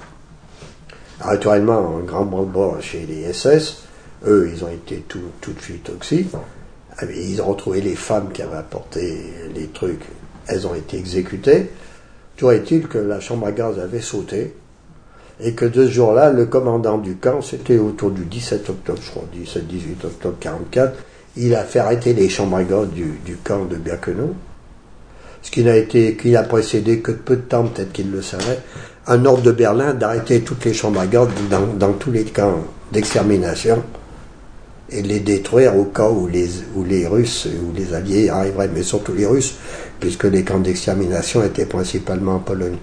S2: Alors, naturellement, un grand branle-bas chez les S S. Eux, ils ont été tout, tout de suite aussi. Ils ont retrouvé les femmes qui avaient apporté les trucs. Elles ont été exécutées. Toujours est-il que la chambre à gaz avait sauté. Et que de ce jour-là, le commandant du camp, c'était autour du dix-sept octobre, je crois, dix-sept dix-huit octobre quarante-quatre, il a fait arrêter les chambres à gaz du, du camp de Birkenau. Ce qui n'a été, qui n'a précédé que de peu de temps, peut-être qu'il le savait, un ordre de Berlin d'arrêter toutes les chambres à gaz dans, dans tous les camps d'extermination et de les détruire au cas où les, où les Russes ou les Alliés arriveraient, mais surtout les Russes, puisque les camps d'extermination étaient principalement en Pologne.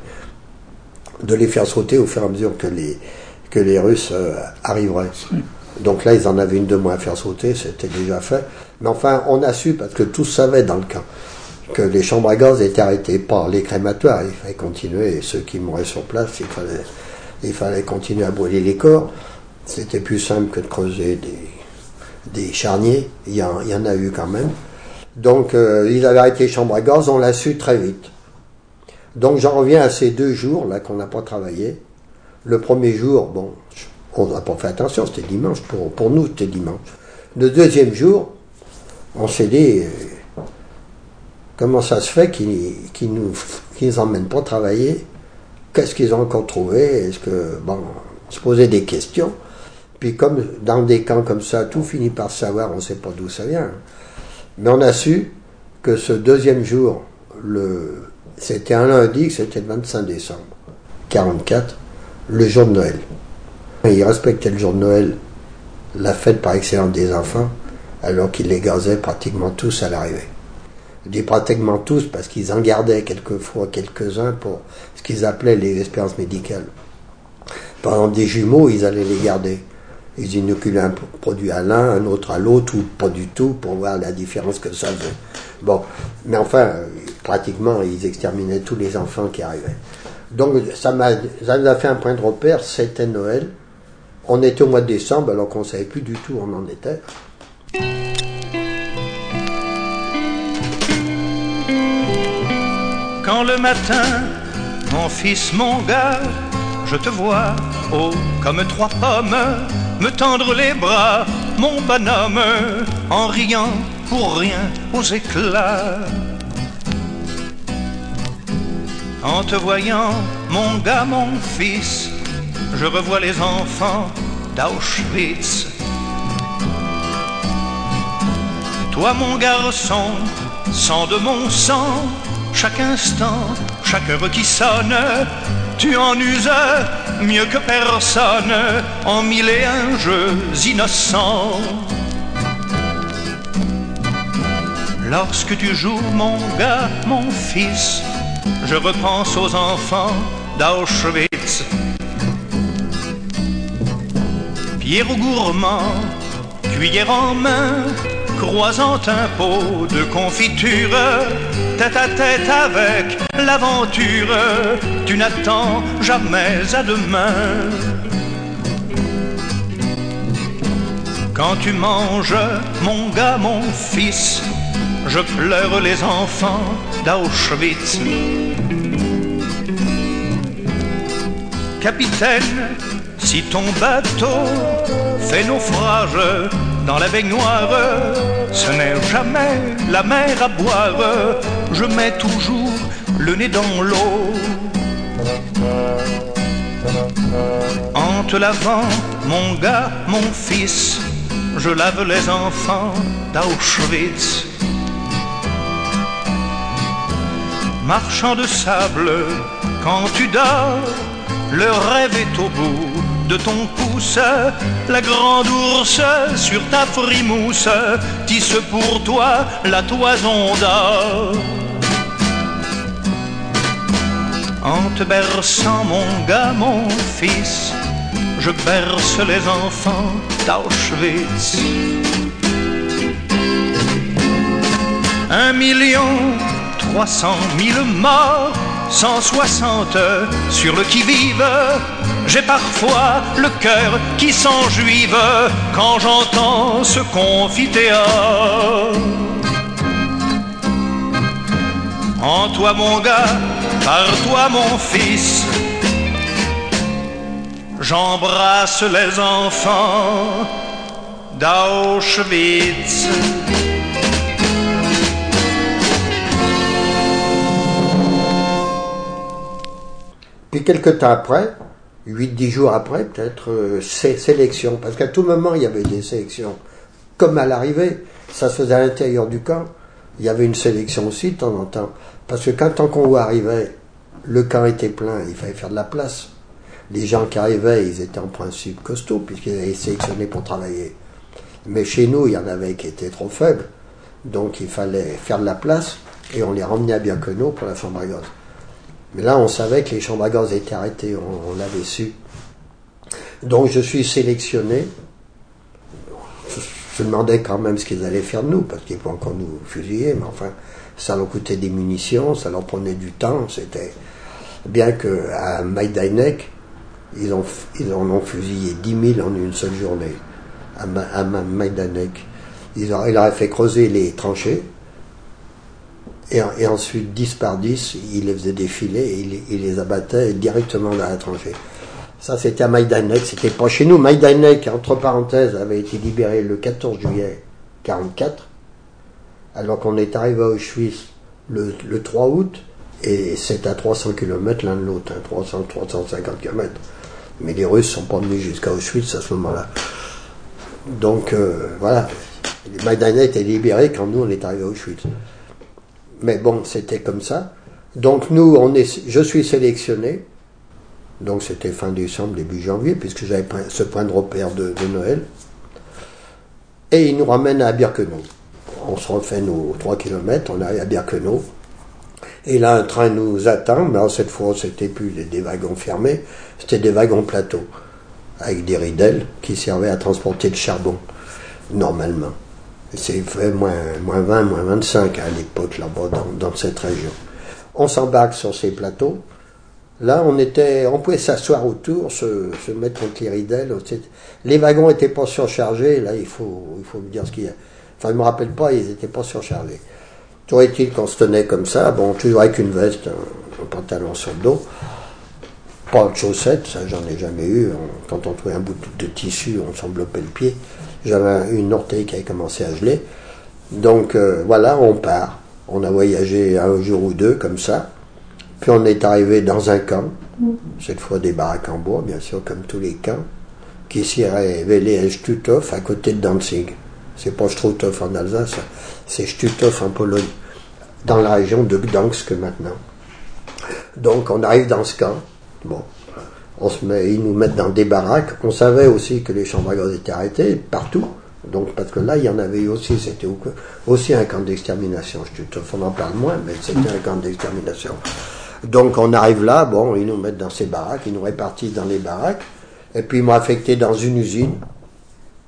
S2: De les faire sauter au fur et à mesure que les, que les Russes euh, arriveraient. Donc là, ils en avaient une de moins à faire sauter, c'était déjà fait. Mais enfin, on a su, parce que tous savaient dans le camp, que les chambres à gaz étaient arrêtées par les crématoires. Il fallait continuer, et ceux qui mouraient sur place, il fallait, il fallait continuer à brûler les corps. C'était plus simple que de creuser des, des charniers. Il y, en, il y en a eu quand même. Donc, euh, ils avaient arrêté les chambres à gaz, on l'a su très vite. Donc, j'en reviens à ces deux jours là qu'on n'a pas travaillé. Le premier jour, bon, on n'a pas fait attention, c'était dimanche. Pour, pour nous, c'était dimanche. Le deuxième jour, on s'est dit... Euh, comment ça se fait qu'ils qu'ils nous qu'ils emmènent pas travailler? Qu'est-ce qu'ils ont encore trouvé? Est-ce que, bon, on se posait des questions. Puis comme dans des camps comme ça, tout finit par savoir, on ne sait pas d'où ça vient. Mais on a su que ce deuxième jour, le, c'était un lundi, c'était le vingt-cinq décembre quarante-quatre, le jour de Noël. Ils respectaient le jour de Noël, la fête par excellence des enfants, alors qu'ils les gazaient pratiquement tous à l'arrivée. Je dis pratiquement tous parce qu'ils en gardaient quelquefois quelques-uns pour ce qu'ils appelaient les expériences médicales. Par exemple, des jumeaux, ils allaient les garder. Ils inoculaient un produit à l'un, un autre à l'autre, ou pas du tout, pour voir la différence que ça faisait. Bon, mais enfin, pratiquement, ils exterminaient tous les enfants qui arrivaient. Donc, ça m'a, ça nous a fait un point de repère, c'était Noël. On était au mois de décembre, alors qu'on ne savait plus du tout où on en était.
S7: Quand le matin, mon fils, mon gars, je te vois, haut comme trois pommes, me tendre les bras, mon bonhomme, en riant pour rien aux éclats. En te voyant, mon gars, mon fils, je revois les enfants d'Auschwitz. Toi, mon garçon, sang de mon sang, chaque instant, chaque heure qui sonne, tu en uses mieux que personne en mille et un jeux innocents. Lorsque tu joues, mon gars, mon fils, je repense aux enfants d'Auschwitz. Pierrot gourmand, cuillère en main, croisant un pot de confiture, tête à tête avec l'aventure, tu n'attends jamais à demain. Quand tu manges, mon gars, mon fils, je pleure les enfants d'Auschwitz. Capitaine, si ton bateau fait naufrage dans la baignoire, ce n'est jamais la mer à boire, je mets toujours le nez dans l'eau. En te lavant, mon gars, mon fils, je lave les enfants d'Auschwitz. Marchand de sable, quand tu dors, le rêve est au bout de ton pouce. La grande ours sur ta frimousse tisse pour toi la toison d'or. En te berçant, mon gars, mon fils, je berce les enfants d'Auschwitz. Un million trois cent mille morts, cent soixante sur le qui-vive. J'ai parfois le cœur qui s'enjuive quand j'entends ce confiteor. En toi mon gars, par toi mon fils, j'embrasse les enfants d'Auschwitz.
S2: Puis quelques temps après, huit dix jours après, peut-être, euh, sé- sélection, parce qu'à tout moment, il y avait des sélections. Comme à l'arrivée, ça se faisait à l'intérieur du camp, il y avait une sélection aussi de temps en temps. Parce que quand un convoi arrivait, le camp était plein, il fallait faire de la place. Les gens qui arrivaient, ils étaient en principe costauds, puisqu'ils avaient été sélectionnés pour travailler. Mais chez nous, il y en avait qui étaient trop faibles, donc il fallait faire de la place, et on les ramenait à Birkenau pour la chambre à gaz. Mais là, on savait que les chambres à gaz étaient arrêtées, on, on l'avait su. Donc je suis sélectionné. Je, je demandais quand même ce qu'ils allaient faire de nous, parce qu'ils pouvaient encore nous fusiller, mais enfin, ça leur coûtait des munitions, ça leur prenait du temps, c'était... Bien qu'à Majdanek, ils, ont, ils en ont fusillé dix mille en une seule journée, à, Ma, à Majdanek. Ils ont, il aurait fait creuser les tranchées, Et, et ensuite, dix par dix, il les faisait défiler et il, il les abattait directement dans la tranchée. Ça, c'était à Majdanek, c'était pas chez nous. Majdanek, entre parenthèses, avait été libéré le quatorze juillet quarante-quatre, alors qu'on est arrivé à Auschwitz le, le trois août, et c'est à trois cents kilomètres l'un de l'autre, hein, trois cents à trois cent cinquante kilomètres. Mais les Russes sont pas venus jusqu'à Auschwitz à ce moment-là. Donc, euh, voilà. Majdanek était libéré quand nous, on est arrivé à Auschwitz. Mais bon, c'était comme ça. Donc nous, on est, je suis sélectionné. Donc c'était fin décembre, début janvier, puisque j'avais ce point de repère de, de Noël. Et ils nous ramènent à Birkenau. On se refait nos trois kilomètres, on arrive à Birkenau. Et là, un train nous attend, mais alors, cette fois, c'était plus des, des wagons fermés, c'était des wagons plateaux, avec des ridelles qui servaient à transporter le charbon, normalement. C'est fait moins, moins vingt, moins vingt-cinq à l'époque, là-bas, dans, dans cette région. On s'embarque sur ces plateaux. Là, on était, on pouvait s'asseoir autour, se, se mettre contre les ridelles. Les wagons n'étaient pas surchargés. Là, il faut, il faut me dire ce qu'il y a. Enfin, je ne me rappelle pas, ils n'étaient pas surchargés. Toujours est-il qu'on se tenait comme ça, bon, toujours avec une veste, un, un pantalon sur le dos. Pas de chaussettes, ça, j'en ai jamais eu. On, quand on trouvait un bout de, de tissu, on s'enveloppait le pied. J'avais une orteille qui avait commencé à geler. Donc euh, voilà, on part. On a voyagé un jour ou deux comme ça. Puis on est arrivé dans un camp, cette fois des baraques en bois, bien sûr, comme tous les camps, qui s'y révélé à Stutthof, à côté de Danzig. C'est pas Struthof en Alsace, c'est Stutthof en Pologne, dans la région de Gdansk maintenant. Donc on arrive dans ce camp. Bon. On se met, ils nous mettent dans des baraques. On savait aussi que les chambres à gaz étaient arrêtées partout. Donc, parce que là, il y en avait eu aussi. C'était aussi un camp d'extermination. Je te, on en parle moins, mais c'était un camp d'extermination. Donc, on arrive là. Bon, ils nous mettent dans ces baraques. Ils nous répartissent dans les baraques. Et puis, ils m'ont affecté dans une usine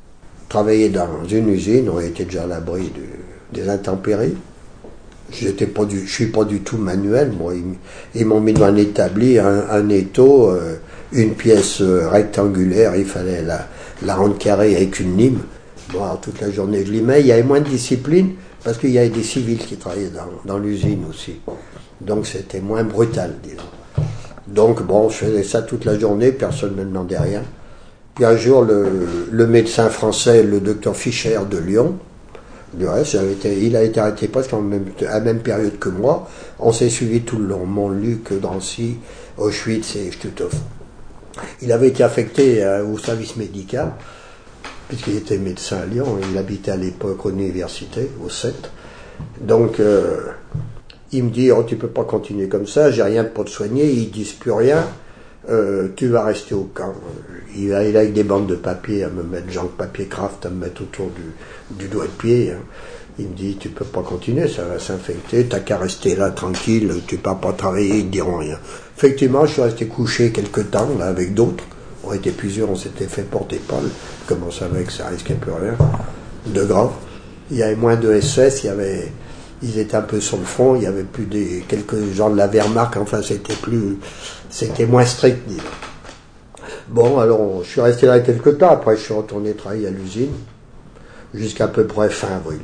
S2: travailler dans une usine, on était déjà à l'abri du, des intempéries. J'étais pas du, je suis pas du tout manuel, moi. Ils, ils m'ont mis dans un établi, un, un étau, euh, une pièce euh, rectangulaire, il fallait la, la rendre carrée avec une lime. Bon, alors, toute la journée je limais. Il y avait moins de discipline parce qu'il y avait des civils qui travaillaient dans, dans l'usine aussi. Donc c'était moins brutal, disons. Donc bon, je faisais ça toute la journée, personne ne me demandait rien. Puis un jour, le, le médecin français, le docteur Fischer de Lyon, du reste, été, il a été arrêté presque à la même période que moi. On s'est suivi tout le long, Montluc, Drancy, Auschwitz et Stutthof. Il avait été affecté euh, au service médical, puisqu'il était médecin à Lyon, il habitait à l'époque à l'université, au sept. Donc, euh, il me dit, oh, tu peux pas continuer comme ça, j'ai rien pour te soigner, ils disent plus rien, euh, tu vas rester au camp. Il a, il a avec des bandes de papier à me mettre, genre de papier craft, à me mettre autour du, du doigt de pied. Hein. Il me dit, tu peux pas continuer, ça va s'infecter, t'as qu'à rester là tranquille, tu peux pas travailler, ils te diront rien. Effectivement, je suis resté couché quelque temps, là, avec d'autres. On était plusieurs, on s'était fait porter pâle, comme on savait que ça risquait plus rien de grave. Il y avait moins de S S, il y avait, ils étaient un peu sur le front, il y avait plus des, quelques gens de la Wehrmacht, enfin c'était plus, c'était moins strict, disons. Bon, alors je suis resté là quelque temps, après je suis retourné travailler à l'usine, jusqu'à peu près fin avril.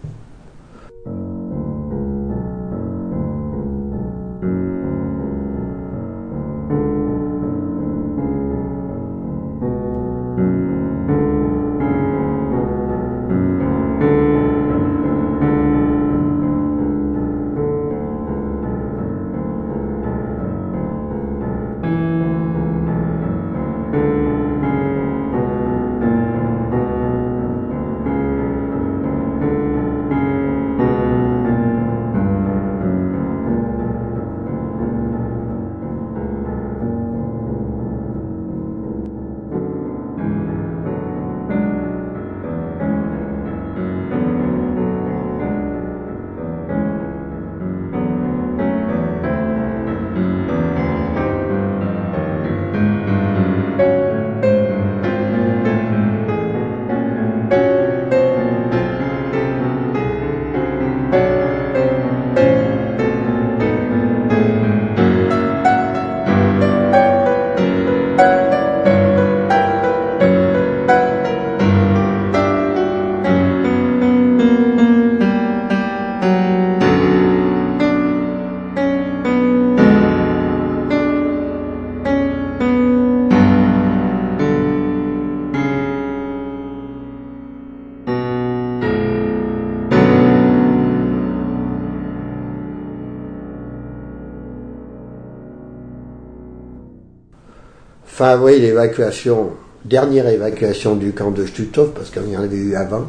S2: Fin avril, l'évacuation, dernière évacuation du camp de Stutthof, parce qu'il y en avait eu avant,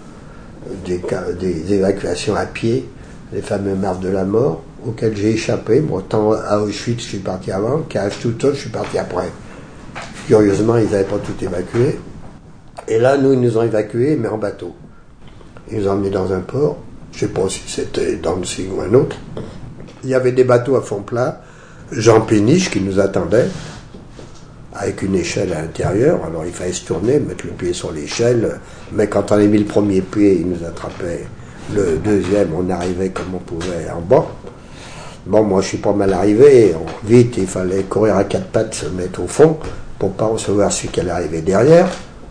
S2: des, des évacuations à pied, les fameux marsches de la mort, auxquelles j'ai échappé. Moi, tant à Auschwitz, je suis parti avant, qu'à Stutthof, je suis parti après. Curieusement, ils n'avaient pas tout évacué. Et là, nous, ils nous ont évacués, mais en bateau. Ils nous ont emmenés dans un port, je ne sais pas si c'était Danzig ou un autre. Il y avait des bateaux à fond plat, Jean Péniche qui nous attendait, avec une échelle à l'intérieur. Alors il fallait se tourner, mettre le pied sur l'échelle, mais quand on a mis le premier pied, il nous attrapait. Le deuxième, on arrivait comme on pouvait en bas. Bon, moi je suis pas mal arrivé, on, vite, il fallait courir à quatre pattes, se mettre au fond, pour pas recevoir celui qui allait arriver derrière.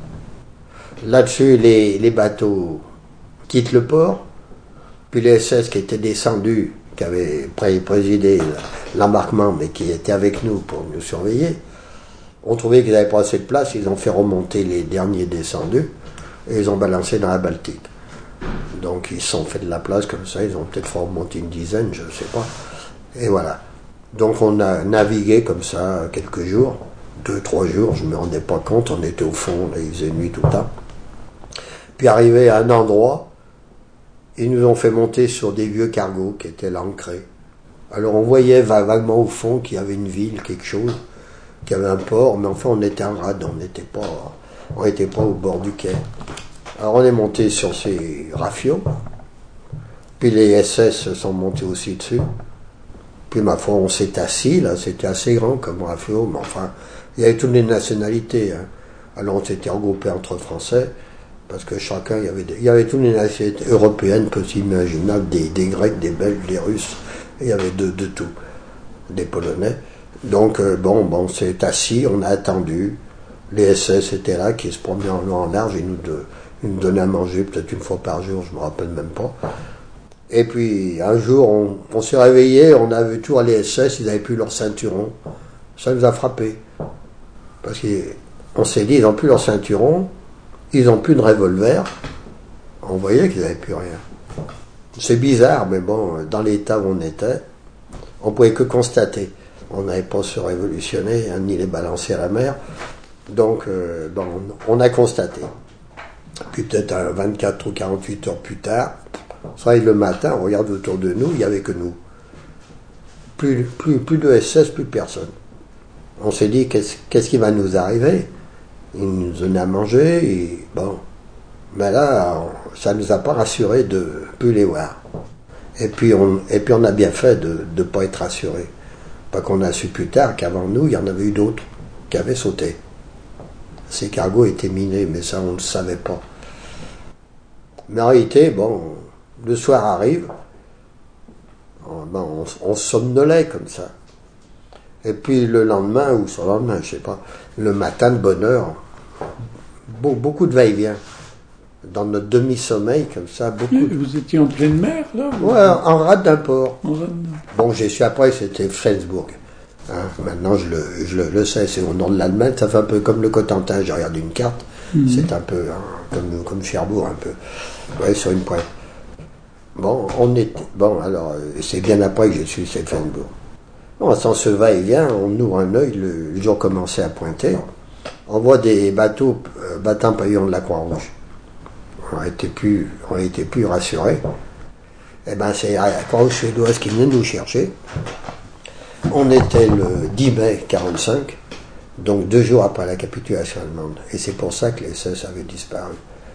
S2: Là-dessus, les, les bateaux quittent le port, puis les S S qui étaient descendus, qui avaient présidé l'embarquement, mais qui étaient avec nous pour nous surveiller, ont trouvé qu'ils n'avaient pas assez de place, ils ont fait remonter les derniers descendus et ils ont balancé dans la Baltique. Donc ils se sont fait de la place comme ça, ils ont peut-être fait remonter une dizaine, je ne sais pas. Et voilà. Donc on a navigué comme ça quelques jours, deux, trois jours, je ne me rendais pas compte, on était au fond, là, il faisait nuit tout le temps. Puis arrivé à un endroit, ils nous ont fait monter sur des vieux cargos qui étaient là ancrés. Alors on voyait vaguement au fond qu'il y avait une ville, quelque chose, qu'il y avait un port, mais enfin on était en rade, on n'était pas, on n'était pas au bord du quai. Alors on est monté sur ces rafiaux, puis les S S sont montés aussi dessus, puis ma foi on s'est assis, là c'était assez grand comme rafiaux, mais enfin il y avait toutes les nationalités, hein. Alors on s'était regroupés entre Français, Parce que chacun, il y avait, des, il y avait toutes les nationalités européennes possibles, imaginables, des, des Grecs, des Belges, des Russes, il y avait de, de tout, des Polonais. Donc, euh, bon, bon, c'est assis, on a attendu. Les S S étaient là, qui se promenaient en long en large, ils nous, de, ils nous donnaient à manger peut-être une fois par jour, je me rappelle même pas. Et puis, un jour, on, on s'est réveillé, on a vu toujours les S S, ils n'avaient plus leur ceinturon. Ça nous a frappé. Parce qu'on s'est dit, ils n'ont plus leur ceinturon, ils n'ont plus de revolver. On voyait qu'ils n'avaient plus rien. C'est bizarre, mais bon, dans l'état où on était, on ne pouvait que constater. On n'avait pas se révolutionner, hein, ni les balancer à la mer. Donc, euh, bon, on a constaté. Puis peut-être un vingt-quatre ou quarante-huit heures plus tard, on se réveille le matin, on regarde autour de nous, il n'y avait que nous. Plus, plus, plus de S S, plus de personne. On s'est dit, qu'est-ce, qu'est-ce qui va nous arriver? Ils nous donnaient à manger, et bon. Mais là, ça ne nous a pas rassurés de ne plus les voir. Et puis, on, et puis on a bien fait de ne pas être rassurés. Pas qu'on a su plus tard qu'avant nous, il y en avait eu d'autres qui avaient sauté. Ces cargos étaient minés, mais ça, on ne le savait pas. Mais en réalité, bon, le soir arrive, on, bon, on, on somnolait comme ça. Et puis le lendemain, ou sur le lendemain, je sais pas, le matin de bonne heure, beau, beaucoup de va-et-vient. Dans notre demi-sommeil, comme ça, beaucoup.
S5: Oui, vous étiez en pleine mer, là?
S2: Ouais, en rade d'un port.
S5: En rade.
S2: Bon, j'ai su après, c'était Flensburg. Hein, maintenant, je, le, je le, le sais, c'est au nord de l'Allemagne, ça fait un peu comme le Cotentin, j'ai regardé une carte, mm-hmm. C'est un peu hein, comme, comme Cherbourg, un peu. Ouais, sur une pointe. Bon, on était. Bon, alors, c'est bien après que j'ai su c'est Flensburg. Bon, sans ce va-et-vient, on ouvre un œil, le, le jour commençait à pointer. On voit des bateaux euh, battant pavillon de la Croix-Rouge. On n'était plus, on était plus rassurés. Eh ben, c'est la Croix-Rouge suédoise qui venait nous chercher. On était le dix mai quarante-cinq, donc deux jours après la capitulation allemande. Et c'est pour ça que les S S avaient disparu.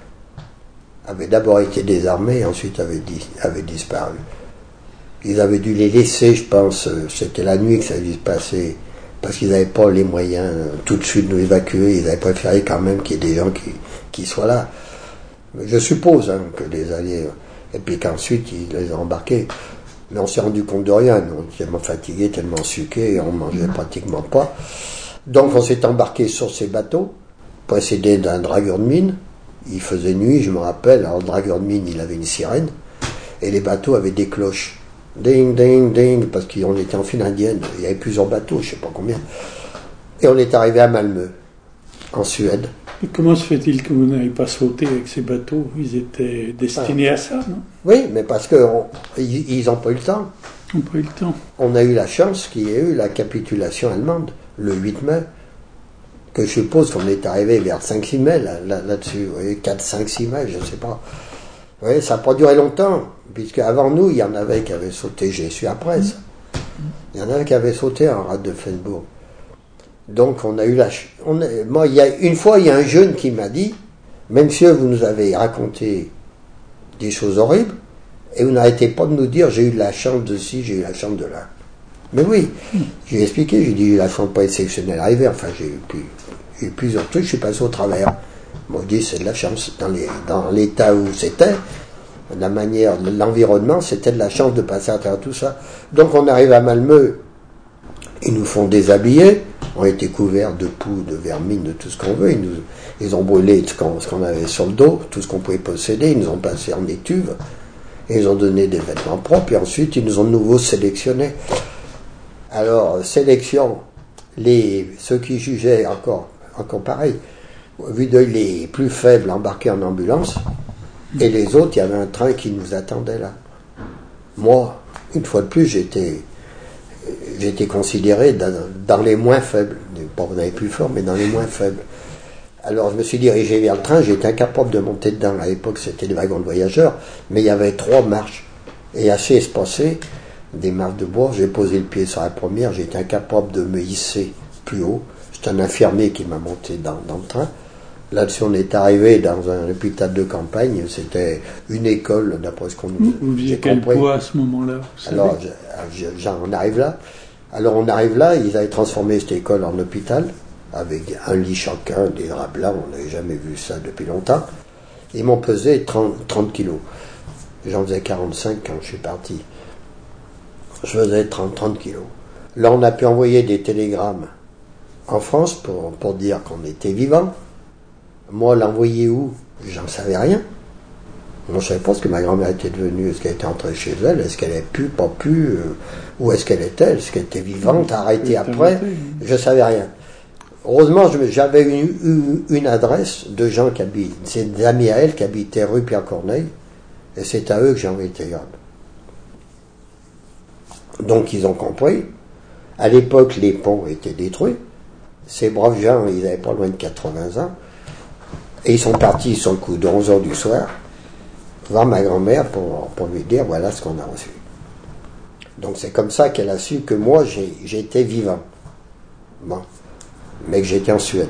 S2: Avaient d'abord été désarmés, et ensuite avaient, dis, avaient disparu. Ils avaient dû les laisser, je pense, c'était la nuit que ça a dû se passer, parce qu'ils n'avaient pas les moyens tout de suite de nous évacuer. Ils avaient préféré quand même qu'il y ait des gens qui, qui soient là. Je suppose hein, que les Alliés, et puis qu'ensuite ils les ont embarqués. Mais on s'est rendu compte de rien, nous, on était tellement fatigués, tellement suqués, on mangeait pratiquement pas. Donc on s'est embarqué sur ces bateaux, précédé d'un dragueur de mine. Il faisait nuit, je me rappelle, alors le dragueur de mine, il avait une sirène, et les bateaux avaient des cloches. Ding, ding, ding, parce qu'on était en file indienne, il y avait plusieurs bateaux, je sais pas combien. Et on est arrivé à Malmö, en Suède.
S5: Et comment se fait-il que vous n'avez pas sauté avec ces bateaux? Ils étaient destinés ah. à ça, non?
S2: Oui, mais parce qu'ils n'ont pas eu le temps.
S5: Ils n'ont pas eu le temps.
S2: On a eu la chance qu'il y ait eu la capitulation allemande, le huit mai, que je suppose qu'on est arrivé vers cinq six mai là, là, là-dessus, vous voyez, quatre, cinq, six mai, je ne sais pas. Vous voyez, ça n'a pas duré longtemps, puisque avant nous, il y en avait qui avaient sauté, j'ai su après ça. Il y en avait qui avaient sauté en rade de Flensburg. Donc on a eu la... On a, moi, il y a, une fois, il y a un jeune qui m'a dit, « Monsieur, vous nous avez raconté des choses horribles, et vous n'arrêtez pas de nous dire, j'ai eu de la chance de ci, j'ai eu la chance de là. » Mais oui, j'ai expliqué, j'ai dit, j'ai eu la chance de pas être sélectionné à l'arrivée, enfin j'ai eu, plus, j'ai eu plusieurs trucs, je suis passé au travers. Moi je dis, c'est de la chance. Dans, les, dans l'état où c'était, la manière, l'environnement, c'était de la chance de passer à travers tout ça. Donc on arrive à Malmö, ils nous font déshabiller, on a été couverts de poux, de vermine, de tout ce qu'on veut, ils, nous, ils ont brûlé ce qu'on, ce qu'on avait sur le dos, tout ce qu'on pouvait posséder, ils nous ont passé en étuve, et ils ont donné des vêtements propres, et ensuite ils nous ont de nouveau sélectionnés. Alors, sélection, les, ceux qui jugeaient encore, encore pareil, vu d'œil les plus faibles embarqués en ambulance, et les autres, il y avait un train qui nous attendait là. Moi, une fois de plus, j'étais, j'étais considéré dans, dans les moins faibles, pas dans les plus forts, mais dans les moins faibles. Alors je me suis dirigé vers le train, j'étais incapable de monter dedans. À l'époque, c'était des wagons de voyageurs, mais il y avait trois marches, et assez espacées, des marches de bois. J'ai posé le pied sur la première, j'étais incapable de me hisser plus haut. C'est un infirmier qui m'a monté dans, dans le train. Là-dessus, on est arrivé dans un hôpital de campagne, c'était une école, d'après ce qu'on nous
S5: a Vous faisiez quel poids à ce moment-là?
S2: Alors, je, je, j'en arrive là. Alors, on arrive là, ils avaient transformé cette école en hôpital, avec un lit chacun, des draps blancs, on n'avait jamais vu ça depuis longtemps. Ils m'ont pesé trente, trente kilos. J'en faisais quarante-cinq quand je suis parti. Je faisais trente, trente kilos. Là, on a pu envoyer des télégrammes en France pour, pour dire qu'on était vivant. Moi, l'envoyer où? J'en savais rien. Moi, je ne savais pas ce que ma grand-mère était devenue. Est-ce qu'elle était entrée chez elle? Est-ce qu'elle avait pu, pas pu? Euh, où est-ce qu'elle était? Est-ce qu'elle était vivante, arrêtée après? Je ne savais rien. Heureusement, j'avais eu une, une adresse de gens qui habitent. C'est des amis à elle qui habitaient rue Pierre-Corneille. Et c'est à eux que j'ai envoyé le télégramme. Donc, ils ont compris. À l'époque, les ponts étaient détruits. Ces braves gens, ils n'avaient pas loin de quatre-vingts ans. Et ils sont partis sur le coup de onze heures du soir voir ma grand-mère pour, pour lui dire voilà ce qu'on a reçu. Donc c'est comme ça qu'elle a su que moi j'ai, j'étais vivant. Bon. Mais que j'étais en Suède.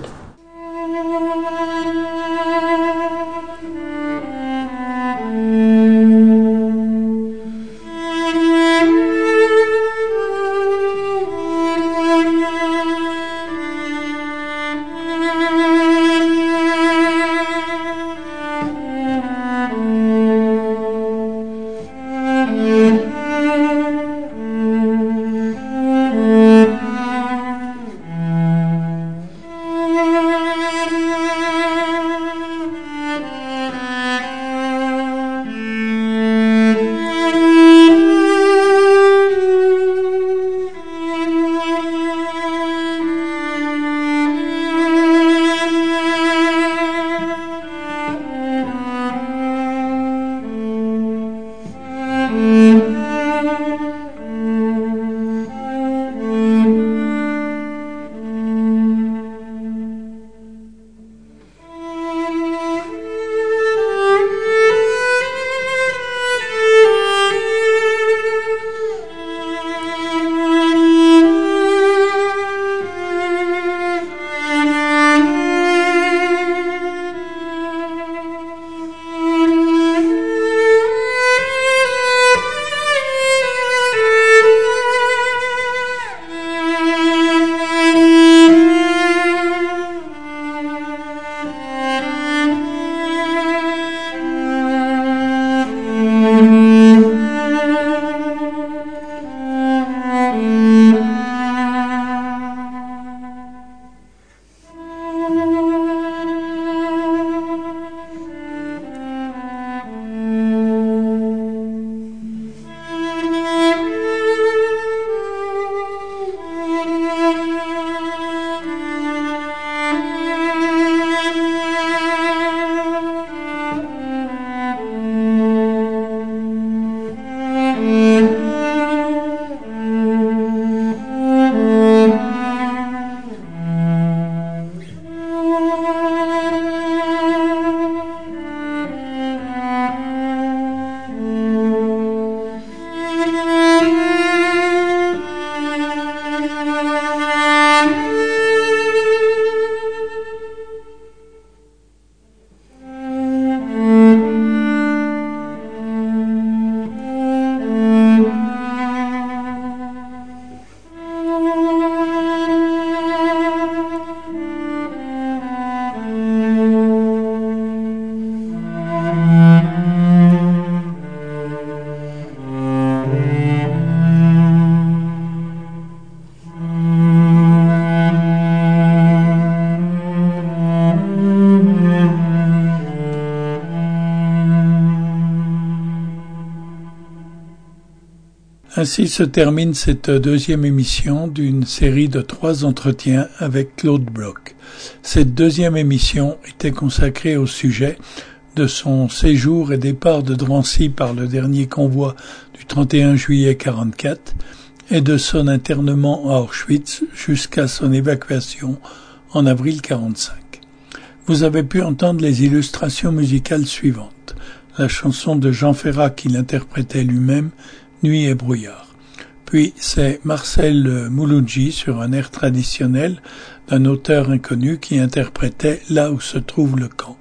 S5: Ainsi se termine cette deuxième émission d'une série de trois entretiens avec Claude Bloch. Cette deuxième émission était consacrée au sujet de son séjour et départ de Drancy par le dernier convoi du trente et un juillet quarante-quatre et de son internement à Auschwitz jusqu'à son évacuation en avril quarante-cinq. Vous avez pu entendre les illustrations musicales suivantes. La chanson de Jean Ferrat qui l'interprétait lui-même, Nuit et brouillard. Puis c'est Marcel Mouloudji sur un air traditionnel d'un auteur inconnu qui interprétait Là où se trouve le camp.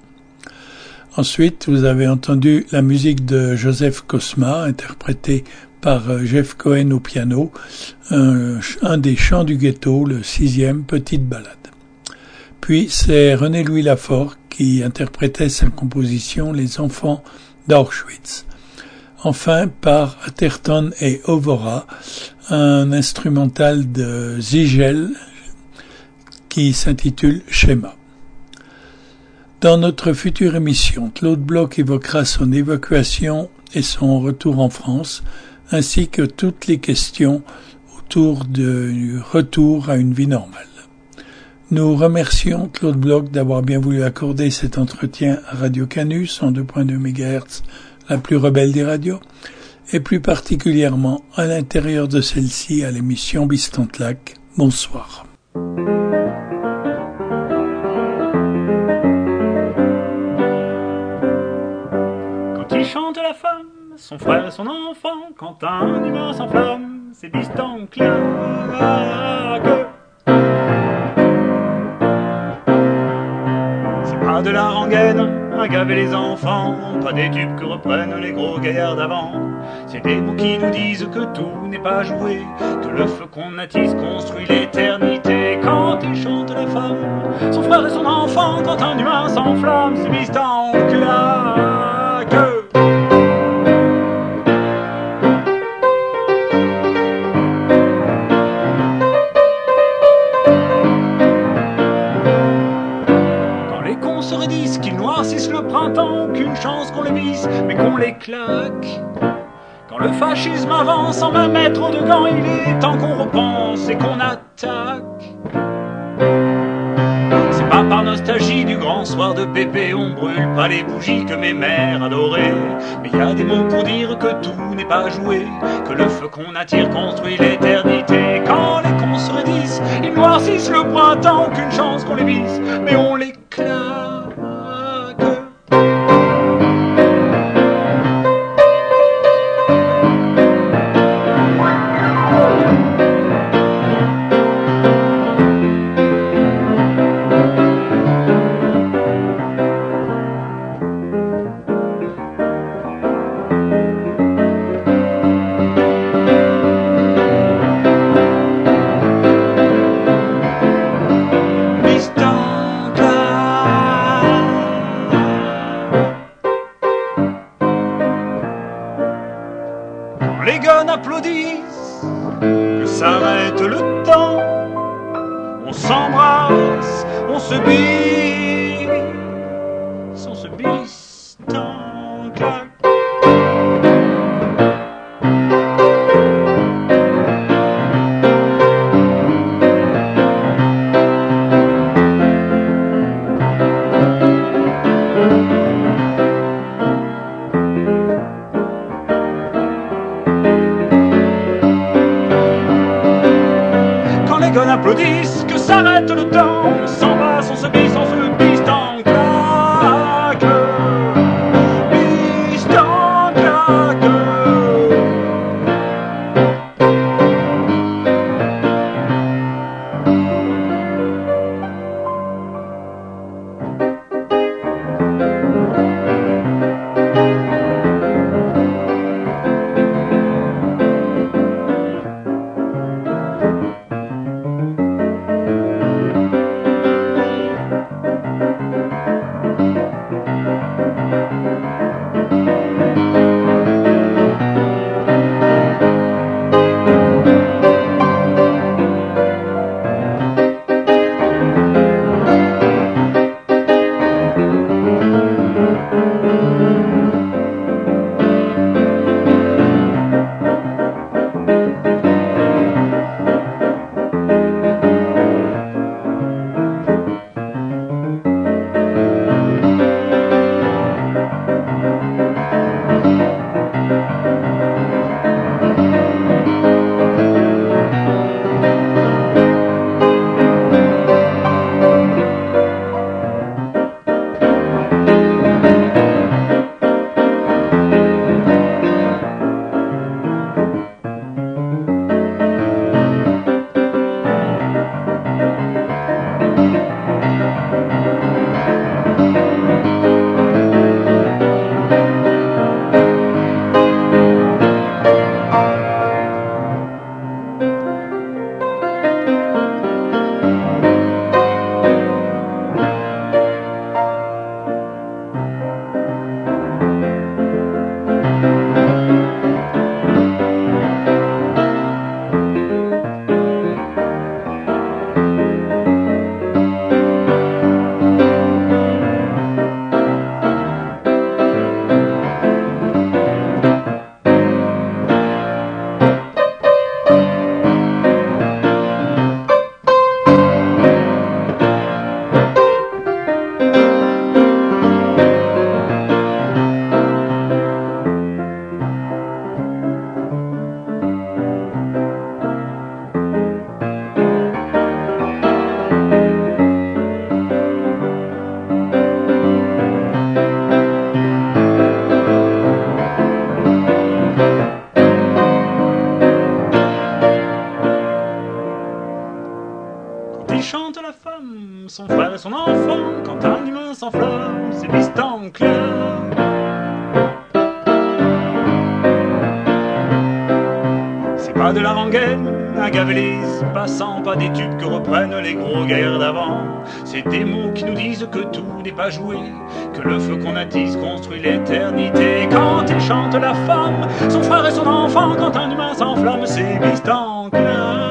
S5: Ensuite, vous avez entendu la musique de Joseph Cosma, interprétée par Jeff Cohen au piano, un, un des chants du ghetto, le sixième, Petite balade. Puis c'est René-Louis Lafort qui interprétait sa composition Les Enfants d'Auschwitz. Enfin, par Atherton et Ovora, un instrumental de Ziegel qui s'intitule Schéma. Dans notre future émission, Claude Bloch évoquera son évacuation et son retour en France, ainsi que toutes les questions autour du retour à une vie normale. Nous remercions Claude Bloch d'avoir bien voulu accorder cet entretien à Radio Canus, cent deux virgule deux mégahertz, la plus rebelle des radios, et plus particulièrement à l'intérieur de celle-ci à l'émission Bistantlak. Bonsoir.
S8: Quand il chante la femme, son frère et son enfant, quand un humain s'enflamme, c'est Bistantlak. C'est pas de la rengaine à gaver les enfants, pas des tubes que reprennent les gros gaillards d'avant. C'est des mots qui nous disent que tout n'est pas joué, que le feu qu'on attise construit l'éternité. Quand il chante la femme, son frère et son enfant, quand un humain s'enflamme, c'est Bistantlak. Le printemps, qu'une chance qu'on les visse, mais qu'on les claque. Quand le fascisme avance en vingt mètres de gants, il est temps qu'on repense et qu'on attaque. C'est pas par nostalgie du grand soir de Pépé, on brûle pas les bougies que mes mères adoraient. Mais y a des mots pour dire que tout n'est pas joué, que le feu qu'on attire construit l'éternité. Quand les cons se raidissent, ils noircissent le printemps, qu'une chance qu'on les visse, mais on les claque. Applaudissent, que s'arrête le temps, on s'en va, on se bise, on se bise en claque. Bise en claque. son enfant quand un humain s'enflamme, c'est Bistan Club. C'est pas de la rengaine, un gavelis passant, pas des tubes que reprennent les gros gaillards d'avant. C'est des mots qui nous disent que tout n'est pas joué, que le feu qu'on attise construit l'éternité. Quand il chante la femme, son frère et son enfant, quand un humain s'enflamme, c'est Bistan Club.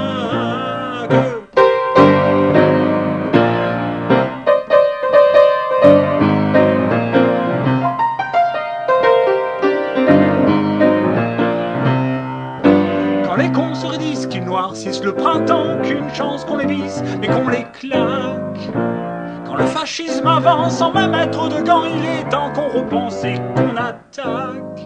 S8: Le printemps, qu'une chance qu'on les vise, mais qu'on les claque. Quand le fascisme avance sans même être de gants, il est temps qu'on repense et qu'on attaque.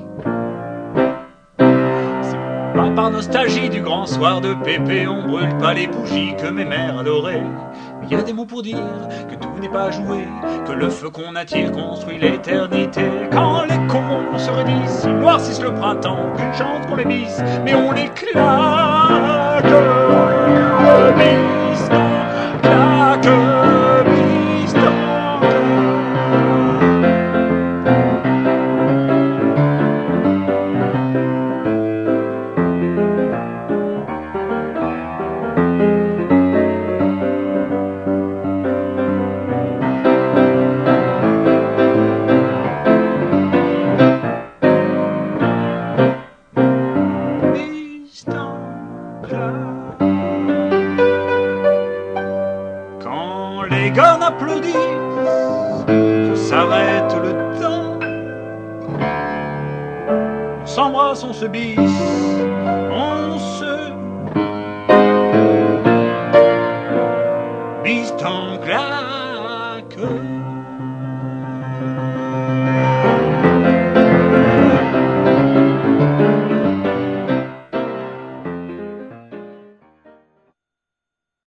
S8: C'est pas par nostalgie du grand soir de Pépé, on brûle pas les bougies que mes mères adoraient. Mais il y a des mots pour dire que tout n'est pas joué, que le feu qu'on attire construit l'éternité. Quand les cons se redissent, ils noircissent le printemps, qu'une chance qu'on les vise, mais on les claque. Bistan, claque, Bistan. On se bise, on se bise en claque.